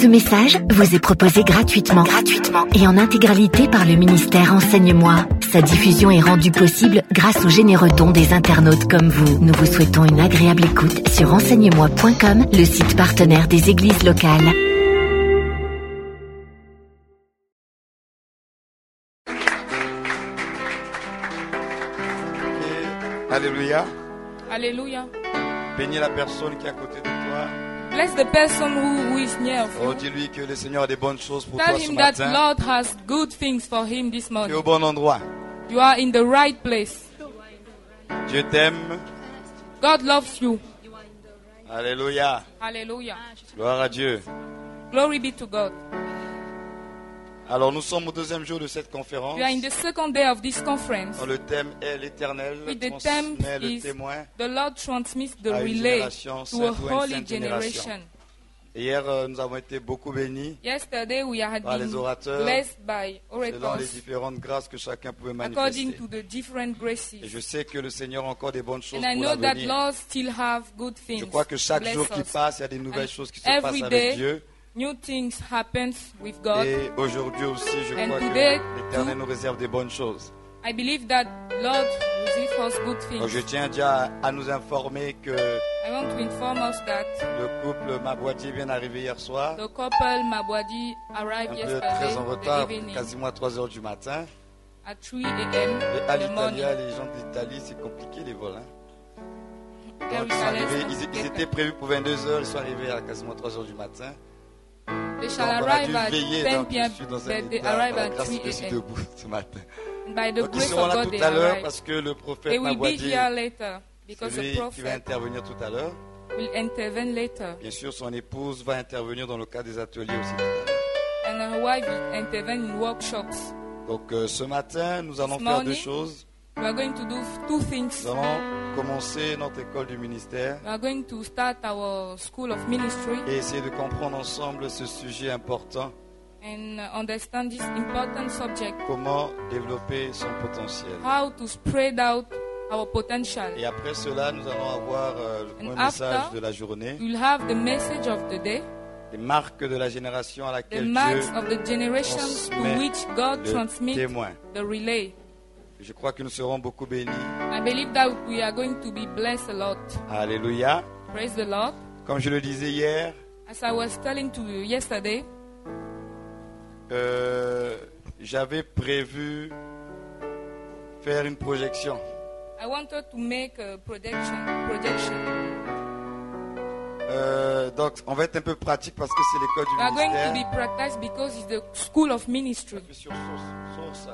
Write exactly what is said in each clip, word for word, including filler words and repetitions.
Ce message vous est proposé gratuitement, gratuitement et en intégralité par le ministère Enseigne-moi. Sa diffusion est rendue possible grâce aux généreux dons des internautes comme vous. Nous vous souhaitons une agréable écoute sur enseigne moi point com, le site partenaire des églises locales. Alléluia. Alléluia. Bénis la personne qui est à côté de toi. Bless the person who, who is near of you. Oh, dis-lui que le Seigneur a des bonnes choses pour Tell toi ce him that matin. Lord has good things for him this Tu es morning. au bon endroit. You are in the right place. Dieu t'aime. God loves you. Alléluia. Hallelujah. Gloire à Dieu. Glory be to God. Alors, nous sommes au deuxième jour de cette conférence. We are in the second day of this conference. Dont le thème est l'Éternel With the theme transmet le is témoin the Lord transmits the à une relay génération to a sainte ou à une holy sainte génération. generation. Et hier, euh, nous avons été beaucoup bénis Yesterday we had par les been orateurs, blessed by selon les orators différentes grâces que chacun pouvait according manifester. to the different Et graces. je sais que le Seigneur a encore des bonnes choses And I pour know that l'avenir. Lord still have good things. Je crois que chaque Bless jour qui us. passe, il y a des nouvelles And choses qui se every passent day, avec Dieu. New things happen with God. Et aujourd'hui aussi, je And crois today, que l'Éternel too, nous réserve des bonnes choses. I believe that Lord receives us good Donc je things. tiens déjà à nous informer que I want to inform us that le couple Mabouadi vient d'arriver hier soir. the couple Mabwadi arrived Un peu yesterday très en retard, the evening quasiment à trois heures du matin. at three a.m. Et à in the morning. l'Italia, les gens d'Italie, c'est compliqué les vols. Hein. Donc, Very ils, sont arrivés, silent, ils, ils complicated. étaient prévus pour vingt-deux heures, ils sont arrivés à quasiment trois heures du matin. They Donc shall on a arrive dû at veiller, ten donc je p.m. suis dans un but they état, arrive par la at grâce, three je suis a.m. debout ce matin. And by the Donc ils grace seront of là God, they tout à l'heure arrive. parce que le prophète They will be Mabouadi, here later because celui the qui va prophet intervenir tout à l'heure, will intervene later. bien sûr son épouse va intervenir dans le cadre des ateliers aussi tout à l'heure. And her wife will intervene in workshops. Donc euh, ce matin, nous allons This faire deux morning, choses. We are going to do two things. Nous allons commencer notre école du ministère We are going to start our school of ministry et essayer de comprendre ensemble ce sujet important, and uh, understand this important subject, comment développer son potentiel. how to spread out our potential. Et après cela, nous allons avoir euh, le And premier message after, de la journée, We'll have the message of the day, les marques de la génération à the laquelle marks Dieu of the generations to transmet which God le transmits témoin. the relay. Je crois que nous serons beaucoup bénis. I believe that we are going to be blessed a lot. Alléluia. Praise the Lord. Comme je le disais hier, As I was telling to you yesterday, euh, j'avais prévu faire une projection. I wanted to make a projection. Projection. Euh, donc, on va être un peu pratique parce que c'est l'école du We are going to ministère. be practiced because it's the school of ministry. Appuie sur source, source.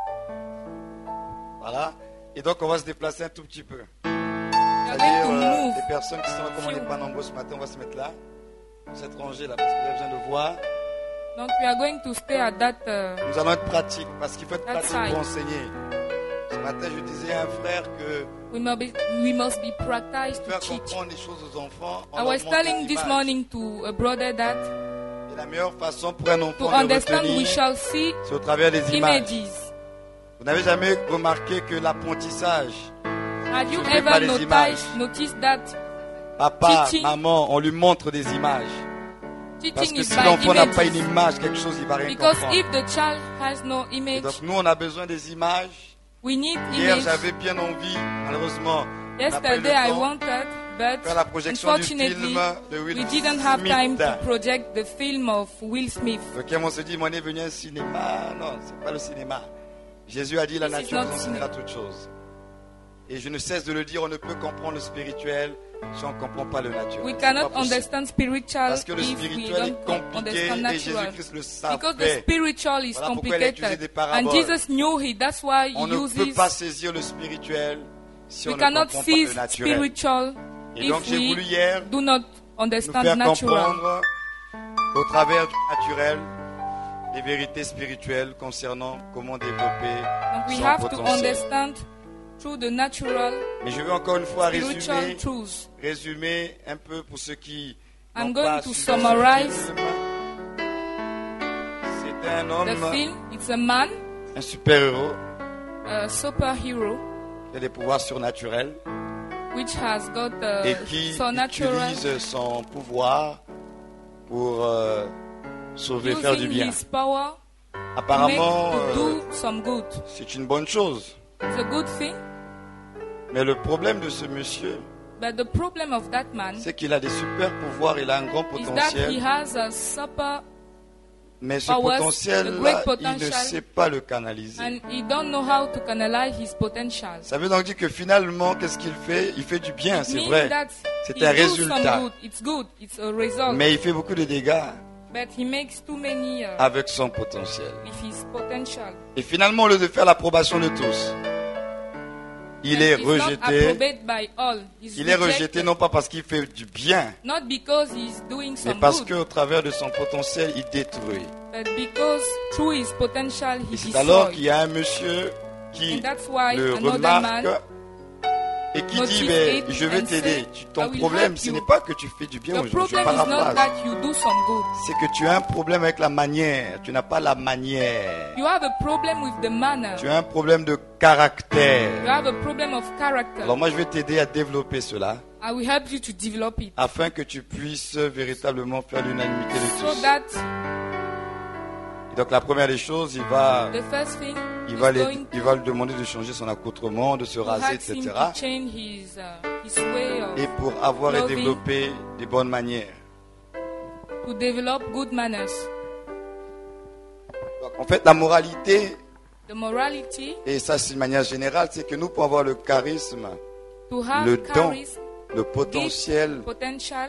Voilà. Et donc, on va se déplacer un tout petit peu. We are C'est-à-dire, going to euh, move. les personnes qui sont là, comme on n'est pas nombreux ce matin, on va se mettre là, cette rangée là, parce que vous avez besoin de voir. Donc we are going to stay at that. Uh, Nous allons être pratiques, parce qu'il faut être That's pratique right. pour enseigner. Ce matin, je disais à un frère que we must be we must be practiced faire to teach. comprendre les choses aux enfants, on I leur was montre telling des this images. morning to a brother that Et la meilleure façon pour un to enfant de understand we retenir, shall see c'est au travers des images. images. Vous n'avez jamais remarqué que l'apprentissage, Have you Je fais ever pas les noticed, images. noticed that papa, Teaching. maman, on lui montre des images. Parce teaching que is si by l'enfant n'a pas une images? image, quelque chose, il va rien Because comprendre. if the child has no Et image, donc nous, on a besoin des images. we need Hier, image. j'avais bien envie, malheureusement, on n'a pas eu le Yesterday I temps wanted, but faire la projection du unfortunately film de Will we didn't have time Smith. to project the film of Will Smith. Donc on se dit, mais on est venu à un cinéma. Non, c'est pas le cinéma. Jésus a dit, la This is nature not vous enseignera cinéma. toutes choses. Et je ne cesse de le dire, on ne peut comprendre le spirituel si on ne comprend pas le naturel. We C'est cannot pas possible. understand spiritual Parce que le if we spirituel est don't compliqué understand et natural. Jésus-Christ le Because the savait. spiritual is Voilà pourquoi il a utilisé complicated. des And paraboles. Jesus knew it. That's why On he ne peut pas uses. saisir le spirituel si on We ne cannot comprend pas seize le naturel. spiritual Et donc if j'ai voulu we hier do not nous understand faire natural. comprendre au travers du naturel les vérités spirituelles concernant comment développer And we son have to potentiel. understand through the natural Mais je veux encore une fois spiritual résumer, truths. résumer un peu pour ceux qui I'm n'ont going pas to suivi ce summarize film. C'est un homme, The film, it's a man, un super-héros a superhero, qui a des pouvoirs surnaturels which has got et uh, qui supernatural, utilise son pouvoir pour euh, sauver, faire du using bien. his power to make Apparemment, to euh, do some good. c'est une bonne chose. It's a good thing, Mais le problème de ce monsieur, but the problem of that man c'est qu'il a des super pouvoirs, il a un grand is that he potentiel. has a super Mais ce powers, a potentiel-là, great il ne potential. sait pas le canaliser. and he don't know how to canalize his potential. Ça veut donc dire que finalement, qu'est-ce qu'il fait? Il fait du bien, It c'est means vrai. that C'est he un do some résultat. good. It's good. It's a result. Mais il fait beaucoup de dégâts But he makes too many uh, avec son potentiel. with his potential. Et finalement, au lieu de faire l'approbation de tous, il And est he's not rejeté. approbed by all. He's Il est rejeté rejected, non pas parce qu'il fait du bien, not because he's doing mais some parce good, qu'au travers de son potentiel, il détruit. but because through his potential he Et c'est alors qu'il destroys. y a un monsieur qui And that's why le another remarque man et qui notice dit, mais it je vais and t'aider. say, Tu- I Ton will problème, help ce you. n'est pas que tu fais du bien The aux gens, je problem is not paraphrase. that you do some good. C'est que tu as un problème avec la manière. Tu n'as pas la manière. You have a problem with the manner. Tu as un problème de You caractère. have a problem of character. Alors moi, je vais t'aider à développer cela I will help you to develop it afin que tu puisses véritablement faire l'unanimité de so tous. that Et donc la première des choses, il va, the first thing il is va, les- going il va lui demander de changer son accoutrement, de se to raser, ask him et cetera. to change his, uh, his way of, Et pour avoir et clothing. développer des bonnes manières. to develop good manners. Donc, en fait, la moralité, The morality, et ça c'est de manière générale, c'est que nous pouvons avoir le charisme, to have le don, charisma, le potentiel potential,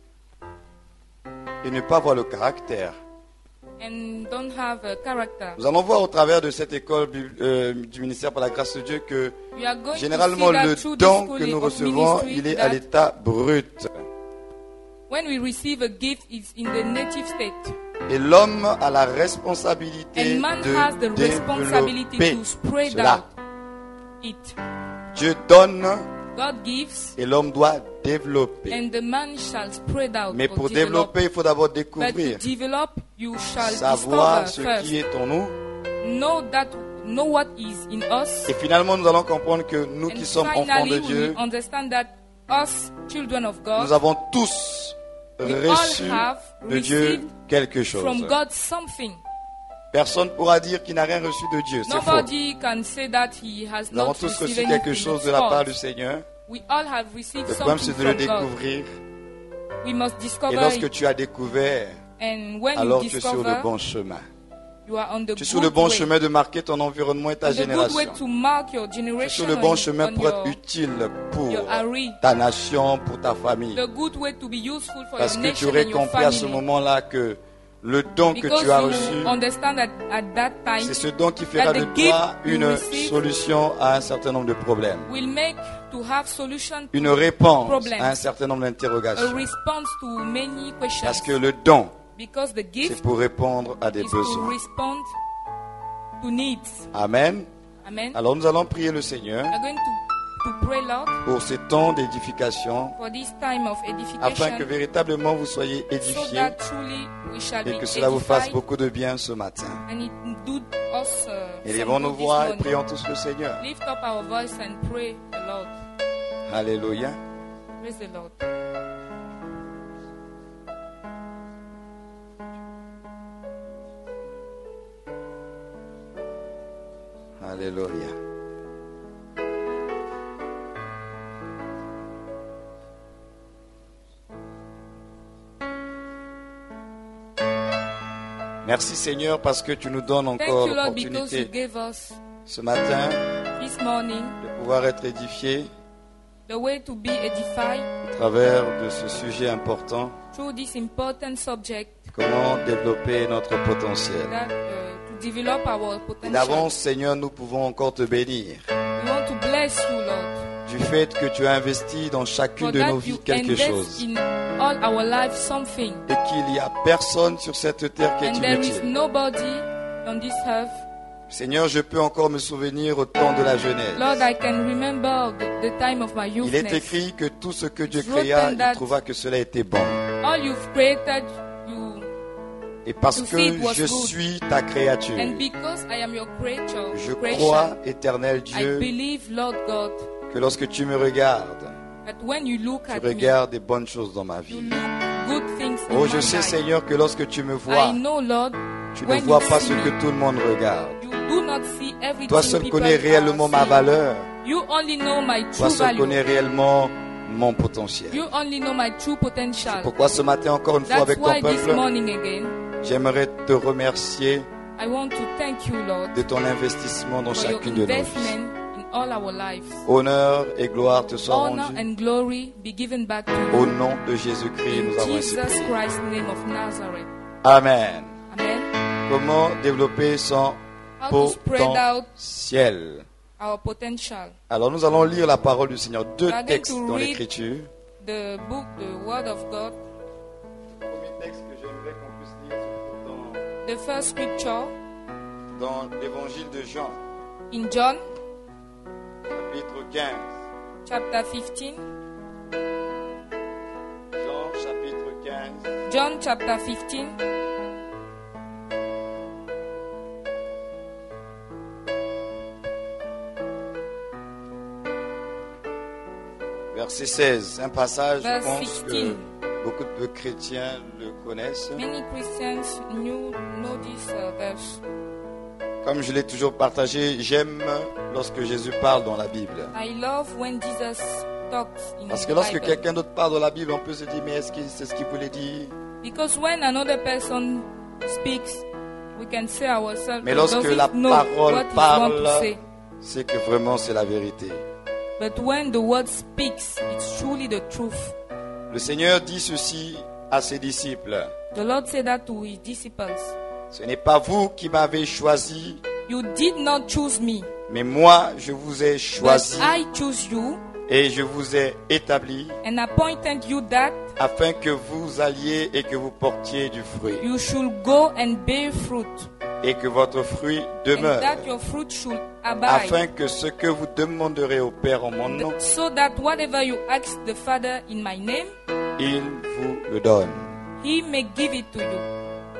et ne pas avoir le caractère. and don't have a character. Nous allons voir au travers de cette école euh, du ministère par la grâce de Dieu que We are going généralement to see that le through don this que nous schooling of recevons, ministry, il est à that l'état brut. when we receive a gift, it's in the native state. Et l'homme a la responsabilité And man has the de responsibility développer to spread cela. out it. Dieu donne God gives, et l'homme doit développer. and the man shall spread out. Mais or pour develop. développer, il faut d'abord But to découvrir, develop, you shall savoir discover ce qui first. est en nous. Know that, know what is in us. Et finalement, nous allons comprendre que nous qui And sommes enfants finally, de we Dieu, will understand that us, children of nous God, avons tous we reçu all have de Dieu received quelque chose. from God something. Personne ne pourra dire qu'il n'a rien reçu de Dieu. C'est faux. Nobody can say that he has Nous avons not tous received reçu quelque anything. chose It's de la part false. du Seigneur. We all have received Le problème, something c'est de le from God. découvrir. We must Et discover lorsque it. tu as découvert, And when alors you tu es sur le discover, bon chemin. you are on the Tu es sur le good bon way. chemin de marquer ton environnement et ta On the good way génération. to mark your Tu es generation sur le bon on- chemin on pour your- être utile pour your array. ta nation, pour ta famille. The good way to be useful for Parce your que tu nation aurais and your compris à ce family. moment-là que le don que Because tu as you reçu, understand that at that time c'est ce don qui fera that de the gift toi you une receive solution à un certain nombre de problèmes. will make to have solution, Une réponse Problems. à un certain nombre a d'interrogations. response to many questions. Parce que le don, Because the c'est gift pour répondre à des is to besoins. respond to needs. Amen. Amen. Alors nous allons prier le Seigneur We are going to, to pray, Lord, pour ces temps d'édification, for this time of afin que edification, véritablement vous soyez so édifiés that truly we shall et be que cela vous fasse edified beaucoup de bien ce matin. and it do us uh, Élevons some nos good this voix et morning. prions tous le Seigneur. Lift up our voice and pray the Lord. Alléluia. Praise the Lord. Alléluia. Merci Seigneur parce que tu nous donnes Thank encore you, Lord, because you l'opportunité gave us ce matin this morning de pouvoir être édifiés the way to be edified à travers de ce sujet important, through this important subject, comment développer notre potentiel. that uh, to develop our Et potential. d'avance Seigneur, nous pouvons encore te bénir We want to bless you, Lord, du fait que tu as investi dans chacune for de that nos you vies quelque invest chose in all our life something, et qu'il n'y a personne sur cette terre qui est and there is inutile. nobody on this earth. Seigneur, je peux encore me souvenir au temps de la jeunesse. Lord, I can remember the, the time of my Il est youthness. écrit que tout ce que Dieu It's written créa, il that- trouva que cela était bon. All you've created, you, Et parce To que see it was je good. suis ta créature, and because I am your creature, je creation, crois, éternel I Dieu, believe, Lord God, que lorsque tu me regardes, that when you look tu at me, regardes des bonnes choses dans ma you vie. look good things Oh, in je my sais, life. Seigneur, que lorsque tu me vois, I know, Lord, tu ne when vois you pas see ce me, que tout le monde regarde. you do not see everything Toi seul people connais are réellement ma seeing. valeur. You only know my Toi true seul value. connais réellement mon potentiel. You only know my true potential. Pourquoi ce matin, encore une fois, That's avec ton why this peuple, morning again, j'aimerais te remercier I want to thank you, Lord, de ton investissement dans for your chacune de nos vies. investment in all our lives. Honneur et gloire te soient Honor rendus. and glory be given back to Au you. nom de Jésus-Christ, nous In avons ainsi Jesus prié. Christ's name of Nazareth. Amen. Amen. Comment développer son How to spread out potentiel? our potential. Alors nous allons lire la parole du Seigneur. Deux We are going textes to dans read l'Écriture. The book, the Word of God. Le premier texte que j'aimerais qu'on puisse lire, c'est The first scripture dans, dans l'Évangile de Jean, in John chapitre quinze. chapter fifteen. Jean, chapitre quinze. John chapter fifteen. Verset seize, un passage, je Verse pense sixteen. que beaucoup de chrétiens le connaissent. Many Christians knew know this uh, verse. Comme je l'ai toujours partagé, j'aime lorsque Jésus parle dans la Bible. I love when Jesus talks in Parce the que lorsque Bible. quelqu'un d'autre parle dans la Bible, on peut se dire, mais est-ce que c'est ce qu'il voulait dire? Because when another person speaks, we can say ourselves, Mais "Oh, lorsque does he la know parole what he want parle, to say?" c'est que vraiment c'est la vérité. But when the word speaks, it's truly the truth. Le Seigneur dit ceci à ses disciples. The Lord said that to his disciples. Ce n'est pas vous qui m'avez choisi, You did not choose me, mais moi je vous ai but choisi I choose you et je vous ai établi and appointed you that afin que vous alliez et que vous portiez du fruit you should go and bear fruit, et que votre fruit and demeure, that your fruit should abide, afin que ce que vous demanderez au Père en mon nom, so that whatever you ask the Father in my name, il vous le donne. he may give it to you.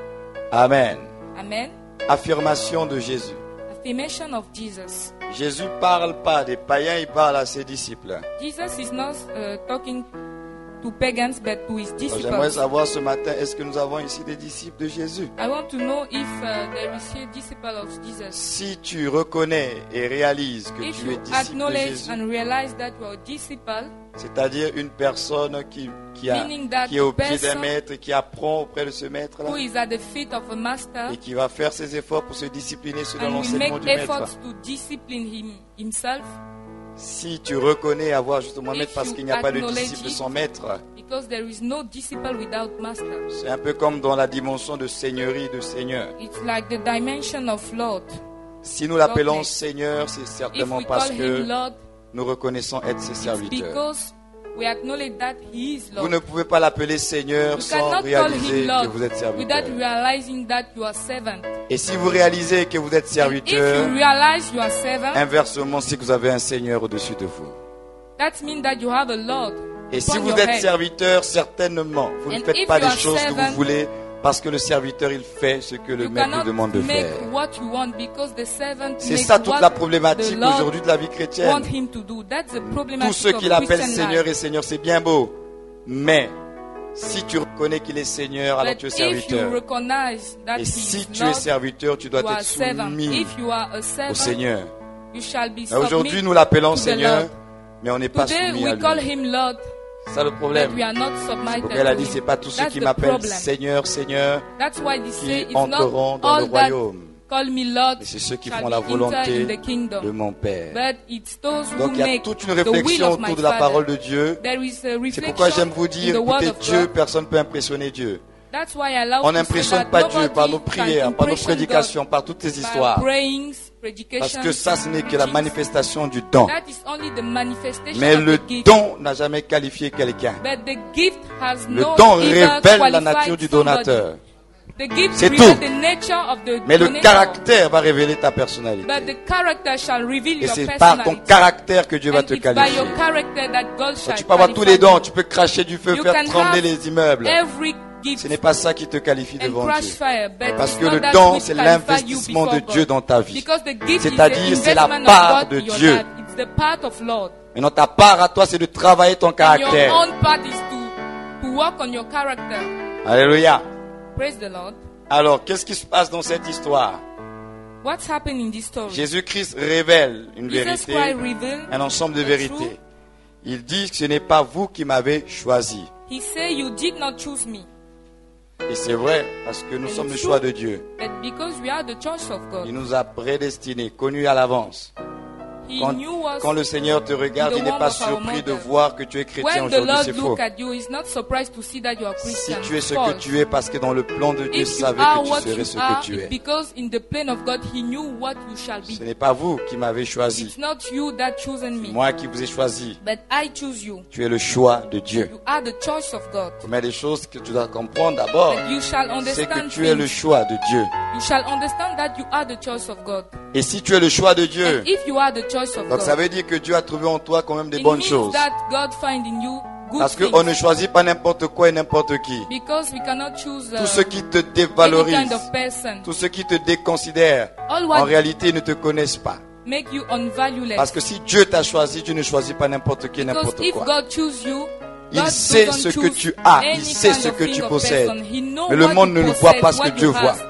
Amen. Amen. Affirmation de Jésus. Affirmation of Jesus. Jésus parle pas des païens, il parle à ses disciples. Jesus is not uh, talking to pagans but to his Alors, j'aimerais disciples. savoir ce matin, est-ce que nous avons ici des disciples de Jésus? I want to know if uh, there is here disciple of Jesus. Si tu reconnais et réalises que If tu es you disciple de acknowledge Jésus, and realize that you are a disciple, c'est-à-dire une personne qui, qui, a, Meaning that qui est au the pied d'un person maître, qui apprend auprès de ce maître-là, who is at the feet of a master et qui va faire ses efforts pour se discipliner selon and will l'enseignement make du maître. efforts to discipline him himself, Si tu reconnais avoir justement If maître parce you qu'il n'y a pas de acknowledge disciple it, sans maître, because there is no disciple without master. c'est un peu comme dans la dimension de seigneurie, de seigneur. It's like the dimension of Lord. Si nous l'appelons Okay. Seigneur, c'est If certainement we parce call que him Lord, nous reconnaissons être ses it's serviteurs. because we acknowledge that he is Vous Lord. ne pouvez pas l'appeler Seigneur You sans cannot call réaliser him Lord que vous êtes serviteur. without realizing that you are servant. Et si vous réalisez que vous êtes And if serviteur, you realize you are servant, inversement, c'est que vous avez un Seigneur au-dessus de vous. that means that you have a Lord Et si upon vous your êtes head. serviteur, certainement, vous ne And faites if pas you des are choses que servant, vous voulez parce que le serviteur, il fait ce que le You maître lui cannot demande de make faire. what you want because the servant C'est makes ça toute what la the problématique Lord aujourd'hui de la vie chrétienne. want him to do. That's the Tous problematic ceux of qui l'appellent Christian Seigneur life. et Seigneur, c'est bien beau. Mais si tu reconnais qu'il est Seigneur, alors But tu es if you serviteur. recognize that Et he si is tu es Lord, serviteur, tu dois you are être servant. soumis If you are a au servant, Seigneur. you shall be Mais aujourd'hui, submit nous l'appelons to the Seigneur, Lord. mais on n'est pas Today soumis à we call lui. him Lord, C'est ça le but problème. we are not C'est submitted pourquoi elle a to dit, him. c'est pas tous ceux That's qui the m'appellent problem. Seigneur, Seigneur, That's why they say qui it's not entreront dans le all that royaume. call me Lord Mais c'est ceux qui shall font be la enter volonté in the kingdom. de mon Père. But it's those who Donc il y a make toute une the will réflexion of my autour de la Father. parole de Dieu. There is a C'est reflection pourquoi j'aime vous in dire, the word écoutez, of Dieu, God. personne ne peut impressionner Dieu. That's why I allow On to say n'impressionne that pas Dieu par nos nobody can prières, par nos impression prédications, God par toutes ces by histoires. prayings, Parce predications, que ça, ce n'est que la preachings. manifestation du don. That is only the manifestation Mais of le the gift. don n'a jamais qualifié quelqu'un. But the gift has Le no don either révèle la qualified nature du somebody. donateur. The gift C'est reveals tout. the nature of the Mais le donator. caractère va révéler ta personnalité. But the character shall reveal Et your c'est par ton personality. caractère que Dieu va And te it's by qualifier. your character that God shall Tu peux avoir tous qualify les dons, you. tu peux cracher du feu, You faire can trembler have les immeubles. Every gift Ce n'est pas ça qui te qualifie and devant crash Dieu. fire, but Parce it's que not le that don, which c'est qualify you l'investissement de before Dieu God. dans ta vie. Because the gift is C'est-à-dire, the c'est la investment part of God de in your Dieu. life. It's the part of Lord. Maintenant, ta part à toi, c'est de travailler ton And your caractère. own part is to, to work on your character. Alléluia. Praise the Lord. Alors, qu'est-ce qui se passe dans cette histoire? What's happening in this story? Jésus-Christ révèle une Jesus vérité, Christ revealed un ensemble de the vérités. truth. Il dit que ce n'est pas vous qui m'avez choisi. He said, you did not choose me, Et c'est vrai, parce que nous And sommes le it's choix true. de Dieu. but because we are the choice of God. Il nous a prédestinés, connus à l'avance. He Quand, knew us. quand le Seigneur te regarde, the il n'est womb pas of our surpris de mother. voir que tu es chrétien When the aujourd'hui, Lord c'est faux. look at you, he's not surprised to see that you are Si Christian. tu es ce False. que tu es, parce que dans le plan de Dieu, If you savait are que tu what serais you ce are, que tu it's es. because in the plan of God, He knew what you shall be. Ce n'est pas vous qui m'avez choisi. It's not you that chosen me, Moi qui vous ai choisi. but I choose you. Tu es le choix de Dieu. You are the choice of God. Mais des choses que tu dois comprendre d'abord, But you shall c'est que understand tu es le things. choix de Dieu. You shall understand that you are the choice of God. Et si tu es le choix de Dieu, And if you are the choice of donc ça God, veut dire que Dieu a trouvé en toi quand même des it bonnes means choses. that God find in you good Parce things. qu'on ne choisit pas n'importe quoi et n'importe qui. Because we cannot choose uh, Tout ce qui te any dévalorise, kind of person. tout ce qui te déconsidère, All en what réalité ne te connaissent pas. make you unvalueless. Parce que si Dieu t'a choisi, tu ne choisis pas n'importe qui et Because n'importe if quoi. God choose you, Il God sait doesn't ce que choose tu as, il any sait kind ce of que thing tu or possèdes. person. He knows Mais le what monde you ne le voit possess, pas ce what que Dieu you voit. have.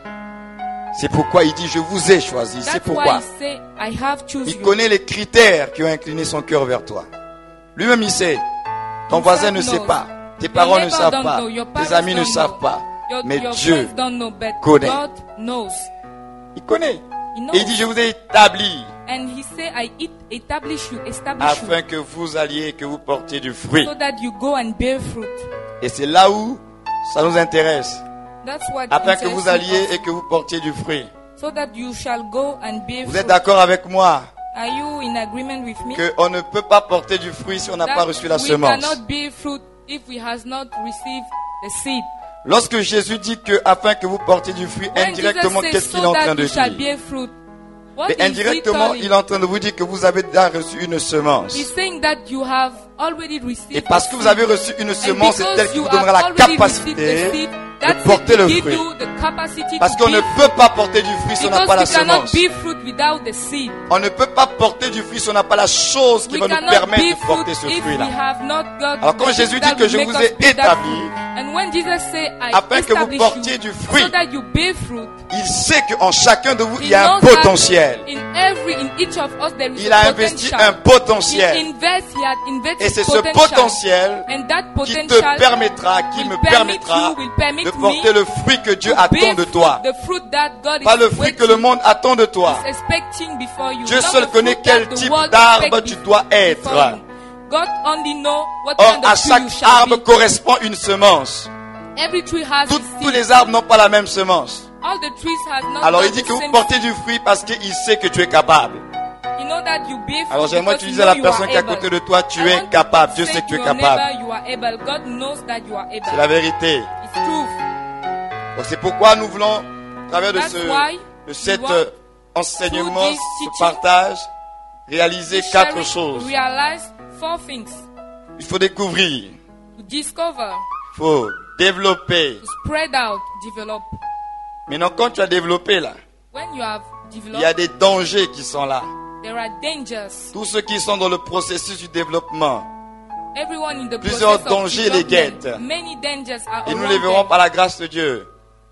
C'est pourquoi il dit je vous ai choisi. C'est That's pourquoi. why he say, I have choose Il you. connaît les critères qui ont incliné son cœur vers toi. Lui-même il sait. Ton voisin ne sait pas. Tes Your parents ne neighbor savent don't pas. know, your Tes parents amis ne don't savent know. pas. Your, Mais your Dieu friends don't know, but connaît. God knows. Il connaît. He knows. Et il dit je vous ai établi And he say, I it, establish you, establish you, afin que vous alliez et que vous portiez du fruit. so that you go and bear fruit. Et c'est là où ça nous intéresse. That's what Afin que interests vous alliez us, et que vous portiez du fruit. so that you shall go and bear Vous fruit. êtes d'accord avec moi Are you in agreement with me? qu'on ne peut pas porter du fruit si on n'a That pas reçu la we semence. cannot bear fruit if we has not received the seed. Lorsque Jésus dit que afin que vous portiez du fruit, When indirectement, Jesus qu'est-ce says, qu'il est so en train that de you shall dire? bear fruit, what Mais is he indirectement, telling? il est en train de vous dire que vous avez déjà reçu une semence. He's saying that you have already received Et parce que vous avez reçu une and semence, c'est because elle qui you vous donnera have la already capacité received the seed, de that's porter it le to give fruit. you the capacity Parce to qu'on ne bear peut pas porter du fruit si on n'a because pas la we cannot semence. bear fruit without the seed. On ne peut pas porter du fruit si on n'a pas la chose qui We va nous cannot permettre bear de porter fruit ce if we fruit-là. have not got Alors quand the Jésus seed dit that que will je make vous us ai bear that établi, fruit. And when Jesus say, I afin que vous establish portiez you du fruit, so that you bear fruit, il sait qu'en chacun de vous, il he y a un knows that potentiel. in every, in each of us there is Il a a investi potential. un potentiel. He invest, he had invested Et c'est ce potential. potentiel And that qui potential te permettra, qui will me permit permettra you, will permit de me porter le fruit que Dieu to attend bear de fruit, toi. the fruit that God Pas is le fruit waiting, que le monde attend de toi. is expecting before you. Dieu Not seul the connaît fruit quel that the type world d'arbre expect tu before dois être. you. God only know what Or, kind à of tree chaque you shall arbre be. correspond une semence. Every tree has Tout- its tous seed. les arbres n'ont pas la même semence. All the trees has not Alors got il dit the que vous same portez seed. du fruit parce qu'il sait que tu es capable. You know that you bear fruit Alors j'aimerais que because tu you dises à know la you personne are qui est à able. côté de toi, tu I es want capable. to Dieu say sait que tu to es your capable. neighbor, you are able. God knows that you are able. C'est la vérité. It's truth. Donc c'est pourquoi nous voulons, à travers de That's ce, why de cet we want euh, enseignement, through this ce teaching, partage, réaliser to quatre share it, choses. Realize four things. Il faut découvrir, To discover, il faut développer. to spread out, develop. Maintenant, quand tu as développé là, When you have il y a developed, des dangers qui sont là. there are dangers. Tous ceux qui sont dans le processus du développement, Everyone in the plusieurs process of dangers les development, guettent. many dangers are et nous around les verrons them. par la grâce de Dieu.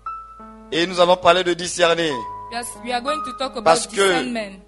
Et nous allons parler de discerner. Yes, we are going to talk about Parce que discernment.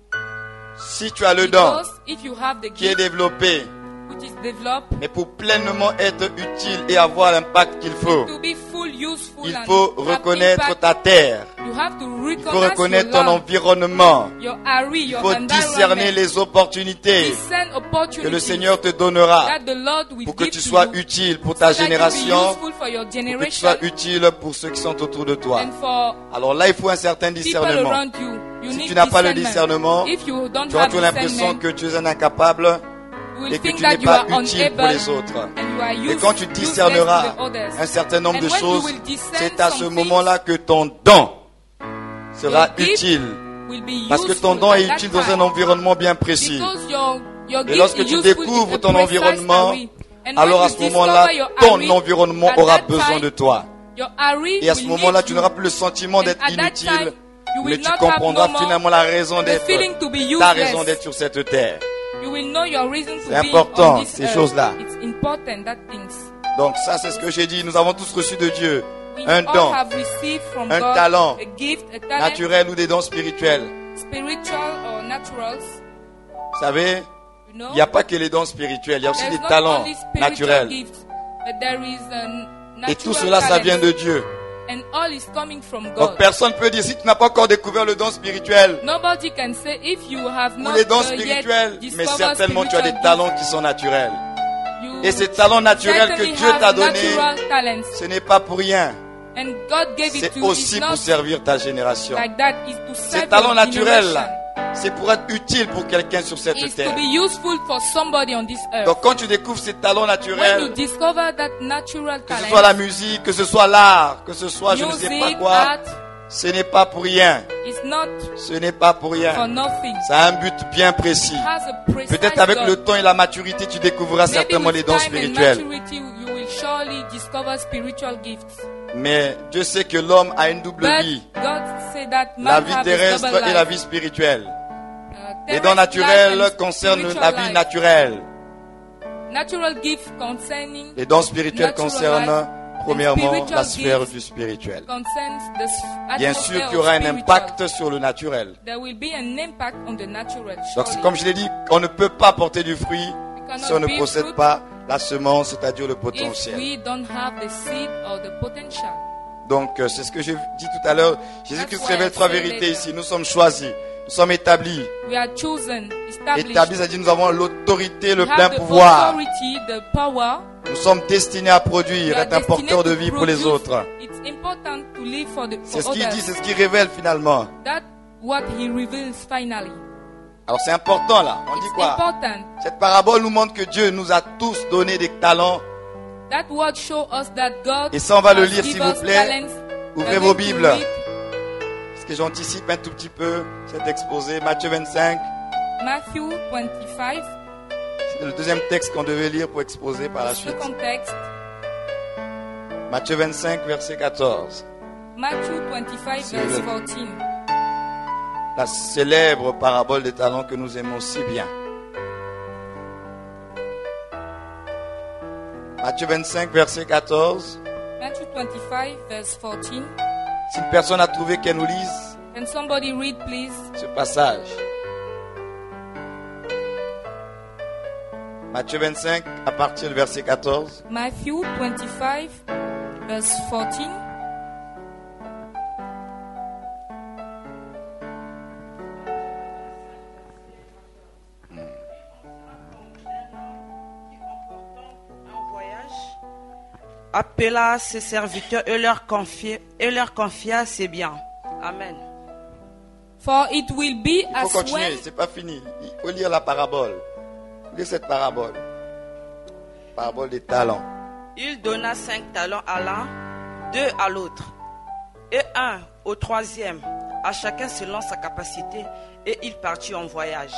Si tu as le don Because if you have the qui est gift développé, which is developed, mais pour pleinement être utile et avoir l'impact qu'il faut, to be full useful il and faut have reconnaître impact, ta terre. you have to Il recognize faut reconnaître your ton land, environnement. your area, Il your faut discerner environment, les opportunités discern que opportunities le Seigneur te donnera that the Lord will pour que give tu to sois you, utile pour so ta that you be génération, useful for your pour que tu generation sois utile pour ceux qui sont autour de toi. and for Alors là, il faut un certain people discernement. around you. You Si need tu n'as pas le discernment. discernement, If you don't tu auras have toujours l'impression discernment, que tu es un incapable you will et que think tu n'es that you pas are utile pour unable les autres. and you are Et use- quand tu useless discerneras to the others. un certain nombre And de when you choses, will discern c'est à ce some moment-là que ton don sera Your gift utile. will be Parce que ton useful don at est that utile dans time. un environnement bien précis. Because your, your Et gift lorsque is tu useful découvres in a ton precise environnement, area. And alors when à you ce moment-là, discover your ton area, environnement at aura that besoin time, de toi. your area Et à ce will moment-là, need tu you. n'auras plus le sentiment And d'être at that time, inutile, you mais will tu not have comprendras no more finalement la raison the d'être, feeling to be ta useless. raison d'être sur cette terre. You will know your reason to C'est be important, on this ces earth. choses-là. It's important that things. Donc ça, c'est ce que j'ai dit. Nous avons tous reçu de Dieu We un all don, have received from un God talent a gift, a talent, naturel ou des dons spirituels. spiritual or naturals. Vous savez, You know, il n'y a pas que les dons spirituels, il y a aussi there's des not talents only spiritual naturels. gifts, but there is a natural Et tout cela, ça talent, vient de Dieu. and all is coming from Donc God. personne ne peut dire, si tu n'as pas encore découvert le don spirituel Nobody can say if you have ou not les dons uh, yet spirituels, mais discovered certainement tu as des spiritual talents qui sont naturels. gifts, you Et ces talents naturels que certainly Dieu have t'a donnés, natural talents, ce n'est pas pour rien. and God gave it C'est to you. aussi It's pour not servir ta génération. like that. It's to Ces serve talents your naturels, generation. là, c'est pour être utile pour quelqu'un sur cette It's terre. to be useful for somebody on this earth. Donc quand tu découvres ces talents When you naturels, discover that natural que ce talent, soit la musique, que ce soit l'art, que ce soit je ne sais pas music, quoi, art, ce n'est pas pour rien. is not Ce n'est pas pour for rien. nothing. Ça a un but bien précis. It has a precise Peut-être avec goal. le temps et la maturité, tu découvriras Maybe certainement les with dons time and spirituels. maturity, you will surely discover spiritual gifts. Mais Dieu sait que l'homme a une double But vie. God said that man La vie have a terrestre double et la life. vie spirituelle. Uh, Les terrestrial dons naturels life and concernent spiritual la vie life. naturelle. Natural gifts concerning Les dons spirituels natural concernent life premièrement spiritual la sphère gifts du spirituel. concerns the s- Bien atmosphere sûr qu'il y of aura un spiritual. impact sur le naturel. There will be an impact on the natural. Donc surely. comme je l'ai dit, on ne peut pas porter du fruit We cannot si on ne bear possède fruit pas la semence, c'est-à-dire le if potentiel. we don't have the seed or the potential. Donc euh, c'est ce que j'ai dit tout à l'heure. Jésus-Christ That's why révèle I trois said vérités later. ici. Nous sommes choisis, nous sommes établis. We are chosen, established. Établis, ça dit nous avons l'autorité, le We plein have the pouvoir. authority, the power. Nous sommes destinés à We produire, are être un porteur de destined vie to pour les produce. autres. It's important to live for the C'est for ce qu'il others. dit, c'est ce qu'il révèle finalement. That's what he reveals finally. Alors c'est important là. On dit It's quoi? important. Cette parabole nous montre que Dieu nous a tous donné des talents. That word show us that God Et ça, on va le has lire, give s'il vous us plaît. talents. Ouvrez We're vos going to Bibles. read Parce que j'anticipe un tout petit peu cet exposé. Matthieu vingt-cinq. Matthew twenty-five, C'est le deuxième texte qu'on devait lire pour exposer par la the suite. second text. Matthieu vingt-cinq, verset quatorze. Matthew twenty-five, C'est verse le- fourteen. La célèbre parabole des talents que nous aimons si bien. Matthieu vingt-cinq, verset quatorze. Matthew twenty-five, verse fourteen. Si une personne a trouvé qu'elle nous lise Can somebody read, please? ce passage. Matthieu vingt-cinq, à partir du verset quatorze. Matthew twenty-five, verse fourteen. Un voyage, appela ses serviteurs et leur confia, et leur confia ses biens. Amen. For it will be Il faut as continuer, when c'est pas fini. Il faut lire la parabole. Lire cette parabole. Parabole des talents. Il donna cinq talents à l'un, deux à l'autre, et un au troisième, à chacun selon sa capacité, et il partit en voyage.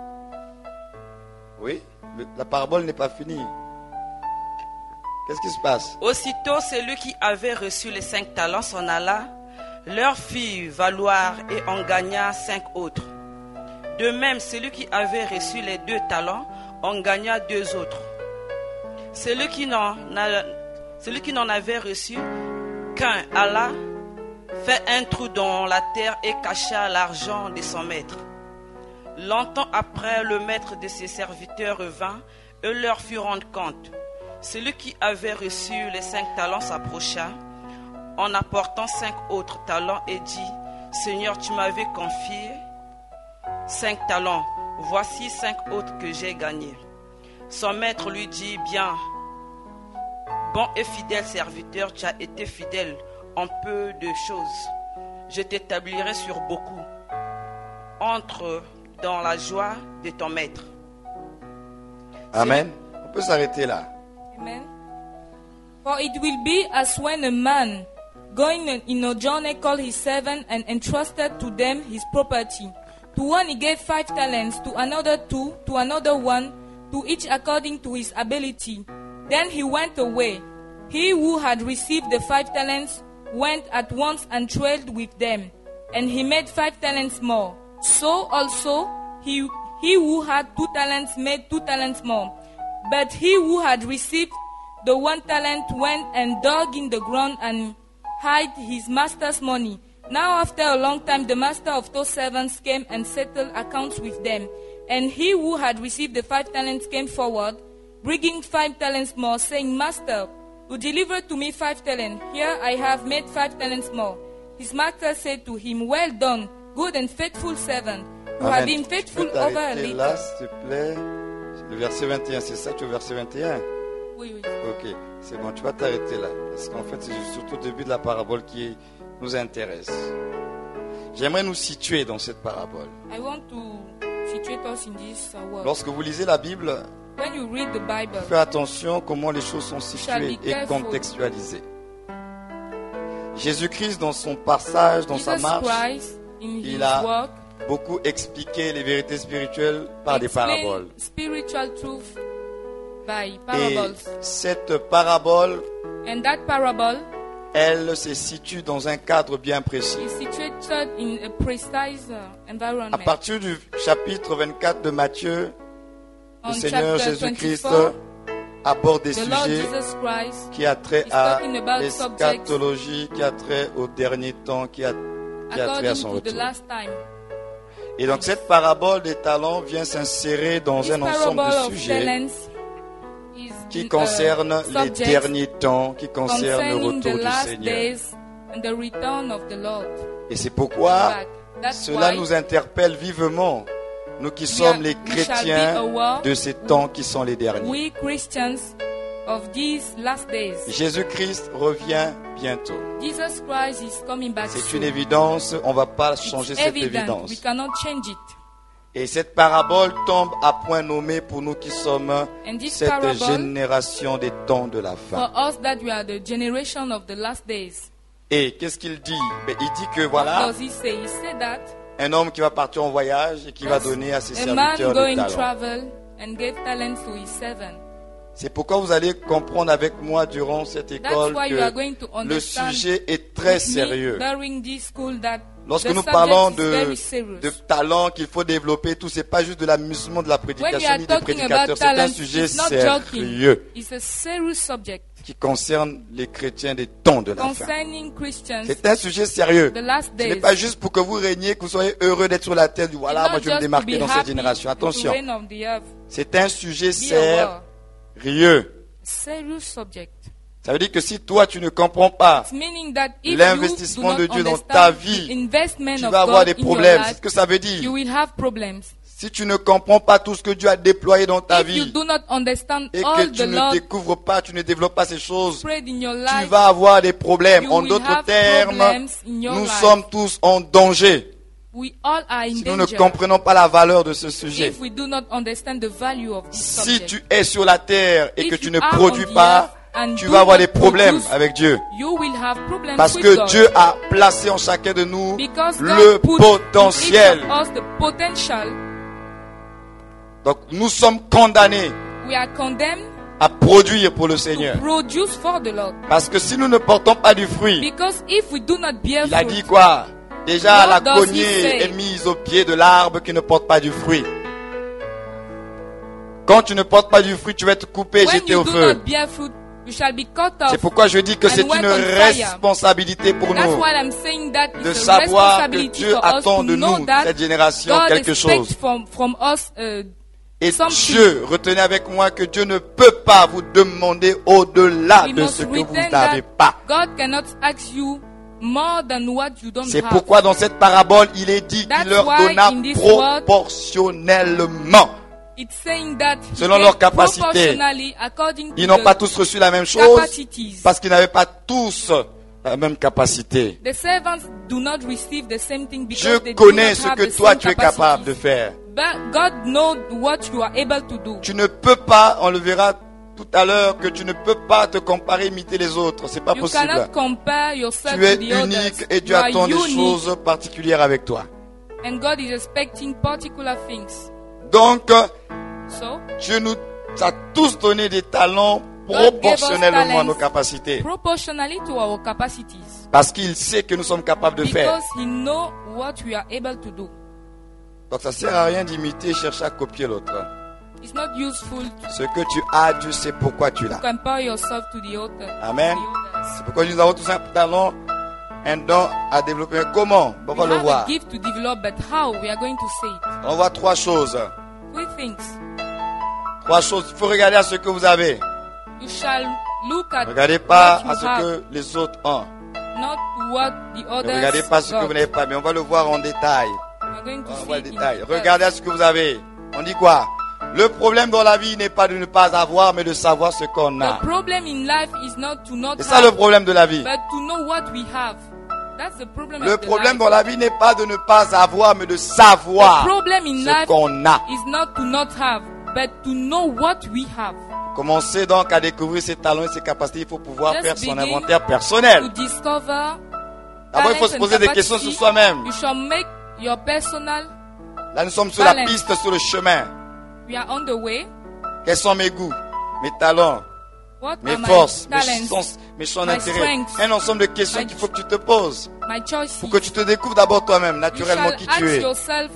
Oui, mais la parabole n'est pas finie. Qu'est-ce qui se passe? Aussitôt, celui qui avait reçu les cinq talents s'en alla, leur fit valoir et en gagna cinq autres. De même, celui qui avait reçu les deux talents en gagna deux autres. Celui qui n'en a- celui qui n'en avait reçu qu'un alla, fait un trou dans la terre et cacha l'argent de son maître. Longtemps après, le maître de ses serviteurs revint et leur fit rendre compte. Celui qui avait reçu les cinq talents s'approcha en apportant cinq autres talents et dit, « Seigneur, tu m'avais confié cinq talents, voici cinq autres que j'ai gagnés. » Son maître lui dit, « Bien, bon et fidèle serviteur, tu as été fidèle en peu de choses. Je t'établirai sur beaucoup. Entre dans la joie de ton maître. » Amen. On peut s'arrêter là. Amen. For it will be as when a man going in a journey called his servant and entrusted to them his property. To one he gave five talents, to another two, to another one, to each according to his ability. Then he went away. He who had received the five talents went at once and traded with them, and he made five talents more. So also he, he who had two talents made two talents more. But he who had received the one talent went and dug in the ground and hid his master's money. Now after a long time, the master of those servants came and settled accounts with them. And he who had received the five talents came forward, bringing five talents more, saying, Master, you delivered to me five talents. Here I have made five talents more. His master said to him, Well done, good and faithful servant. You Amen. have been Tu faithful peux over a t'arrêter little. là, s'il te plaît. Le verset vingt et un, c'est ça, tu es au verset vingt et un? Oui, oui. Ok, c'est bon, tu vas t'arrêter là. Parce qu'en fait, c'est surtout le début de la parabole qui nous intéresse. J'aimerais nous situer dans cette parabole. I want to situate us in this uh, word. Lorsque vous lisez la Bible, When you read the Bible, faites attention comment les choses sont Shall situées be et careful. contextualisées. Jésus-Christ, dans son passage, dans sa Jesus marche, Christ, in his il a work, beaucoup expliqué les vérités spirituelles par des explained paraboles. spiritual truth by Et parables. cette parabole, And that parable elle se situe dans un cadre bien précis. is situated in a precise uh, environment. À partir du chapitre vingt-quatre de Matthieu, On le Seigneur chapter Jésus-Christ twenty-four, aborde des the Lord sujets Jesus Christ, qui a trait is à talking about l'eschatologie, qui a trait au dernier temps, qui a, qui a trait à according son to the retour. last time. Et donc cette parabole des talents vient s'insérer dans This un ensemble parable de of sujets talents is qui uh, concernent les subject derniers temps, qui concernent le concerning the retour du last Seigneur. days and the return of the Lord. Et c'est pourquoi Back. That's cela why nous interpelle vivement, nous qui we sommes are- les we shall be chrétiens aware, de ces temps qui sont les derniers. we Christians of these last days. Jésus-Christ revient bientôt. Jesus Christ is coming back C'est soon. une évidence, on ne va pas It's changer cette evident. évidence. We cannot change it. Et cette parabole tombe à point nommé pour nous qui sommes And this cette parable, génération des temps de la fin. for us that we are the generation of the last days. Et qu'est-ce qu'il dit? Ben, il dit que What voilà, does he say? He said that un homme qui va partir en voyage et qui va there's donner à ses a man serviteurs le going talent. travel and gave talents to his servant. C'est pourquoi vous allez comprendre avec moi durant cette That's école why you are que going to le understand sujet est très with me sérieux. during this school that Lorsque the nous subject parlons is de, very serious. de talent qu'il faut développer, tout, c'est pas juste de l'amusement de la When we prédication are ni des talking prédicateurs, about c'est un talent, sujet it's not joking. sérieux It's a serious subject qui concerne les chrétiens des temps de la fin. concerning Christians. C'est un sujet sérieux. The last Ce n'est days. pas juste pour que vous régniez, que vous soyez heureux d'être sur la terre. Voilà, It's moi not je vais me just to démarquer be dans cette happy génération. to Attention, reign on the earth. c'est un sujet Be aware. sérieux. Serious subject. Ça veut dire que si toi tu ne comprends pas, It's meaning that if l'investissement you do de not Dieu dans understand ta the vie, investment tu of vas avoir God des in your problèmes. C'est life, ce que ça veut you dire. will have problems. Si tu ne comprends pas tout ce que Dieu a déployé dans ta If you vie do not understand et que all tu the ne Lord découvres pas, tu ne développes pas ces choses, spread in your tu life, vas avoir des problèmes. you En will d'autres have termes, problems in your nous life. sommes tous en danger we all are in si nous ne danger comprenons pas la valeur de ce sujet. if we do not understand the value of this Si subject. tu es sur la terre et If que tu you ne are produis on the pas, earth and tu do vas avoir not des problèmes produce, avec Dieu. You will have problems Parce with que God. Dieu a placé en chacun de nous Because le God put potentiel. in each of us the potential. Donc nous sommes condamnés We are condemned à produire pour le to Seigneur. produce for the Lord. Parce que si nous ne portons pas du fruit, Because if we do not bear il a fruit, dit quoi? Déjà What la does he cognée say? est mise au pied de l'arbre qui ne porte pas du fruit. Quand tu ne portes pas du fruit, tu vas être coupé et when jeté you au do feu. not bear fruit, you shall be cut off. C'est pourquoi je dis que and c'est wet une on fire. responsabilité pour That's nous why I'm saying that de it's a savoir que responsibility Dieu for us attend to de know nous, that cette génération, God quelque expects chose. from, from us uh, Et something. Dieu, retenez avec moi que Dieu ne peut pas vous demander au-delà We de must ce que vous retain n'avez that pas. God cannot ask you more than what you don't C'est have. pourquoi dans cette parabole, il est dit That's qu'il leur why donna in this word, proportionnellement. It's saying that he Selon gave leur capacité. proportionally according to Ils n'ont the pas tous reçu la même chose capacities. parce qu'ils n'avaient pas tous la même capacité. The servants do not receive the same thing because Je they connais do ce not have que the toi same tu es capacities. capable de faire. But God knows what you are able to do. Tu ne peux pas, on le verra tout à l'heure, que tu ne peux pas te comparer, imiter les autres. C'est pas You possible. cannot compare yourself Tu es to the unique others. et Dieu You are attend des unique, choses particulières avec toi. and God is expecting particular things. Donc, So, Dieu nous a tous donné des talents God gave us proportionnellement à nos talents capacités. proportionally to our capacities. Parce qu'il sait que nous sommes capables de faire. Because He knows what we are able to do. Donc ça sert à rien d'imiter, chercher à copier l'autre. It's not useful to Ce que tu as, tu sais pourquoi tu l'as. compare yourself to the other. Amen. the others. C'est pourquoi nous avons tous un talent, un don à développer. Comment? On va We le have voir. a gift to develop, but how? We are going to say it. On voit trois choses. Three things. Trois choses. Il faut regarder à ce que vous avez. You shall look at Ne regardez pas what à you ce have, que les autres ont. not to what the Ne others regardez pas ce que got. vous n'avez pas, mais on va le voir en détail. We are going to On see voit le it in détail. detail. Regardez à ce que vous avez. On dit quoi? Le problème dans la vie n'est pas de ne pas avoir, mais de savoir ce qu'on a. The problem in life is not to not C'est ça le have, problème de la vie. but to know what we have. That's the problem Le of the problème life. dans la vie n'est pas de ne pas avoir, mais de The savoir problem in ce life qu'on a. is not to not have, but to know what we have. Commencez donc à découvrir ses talents et ses capacités. Il faut pouvoir Just faire son begin inventaire To personnel. discover D'abord, il faut talents se and poser des questions capacity, sur soi-même. You shall make your personal. Là, nous sommes sur la talent. piste, sur le chemin. We are on the way. Quels sont mes goûts, mes talents, What mes are my forces, mes talents, chances, mes champs my d'intérêt? strengths, Un ensemble de questions my- qu'il faut que tu te poses. my choices? Pour que tu te découvres d'abord toi-même, You naturellement shall qui ask tu es. yourself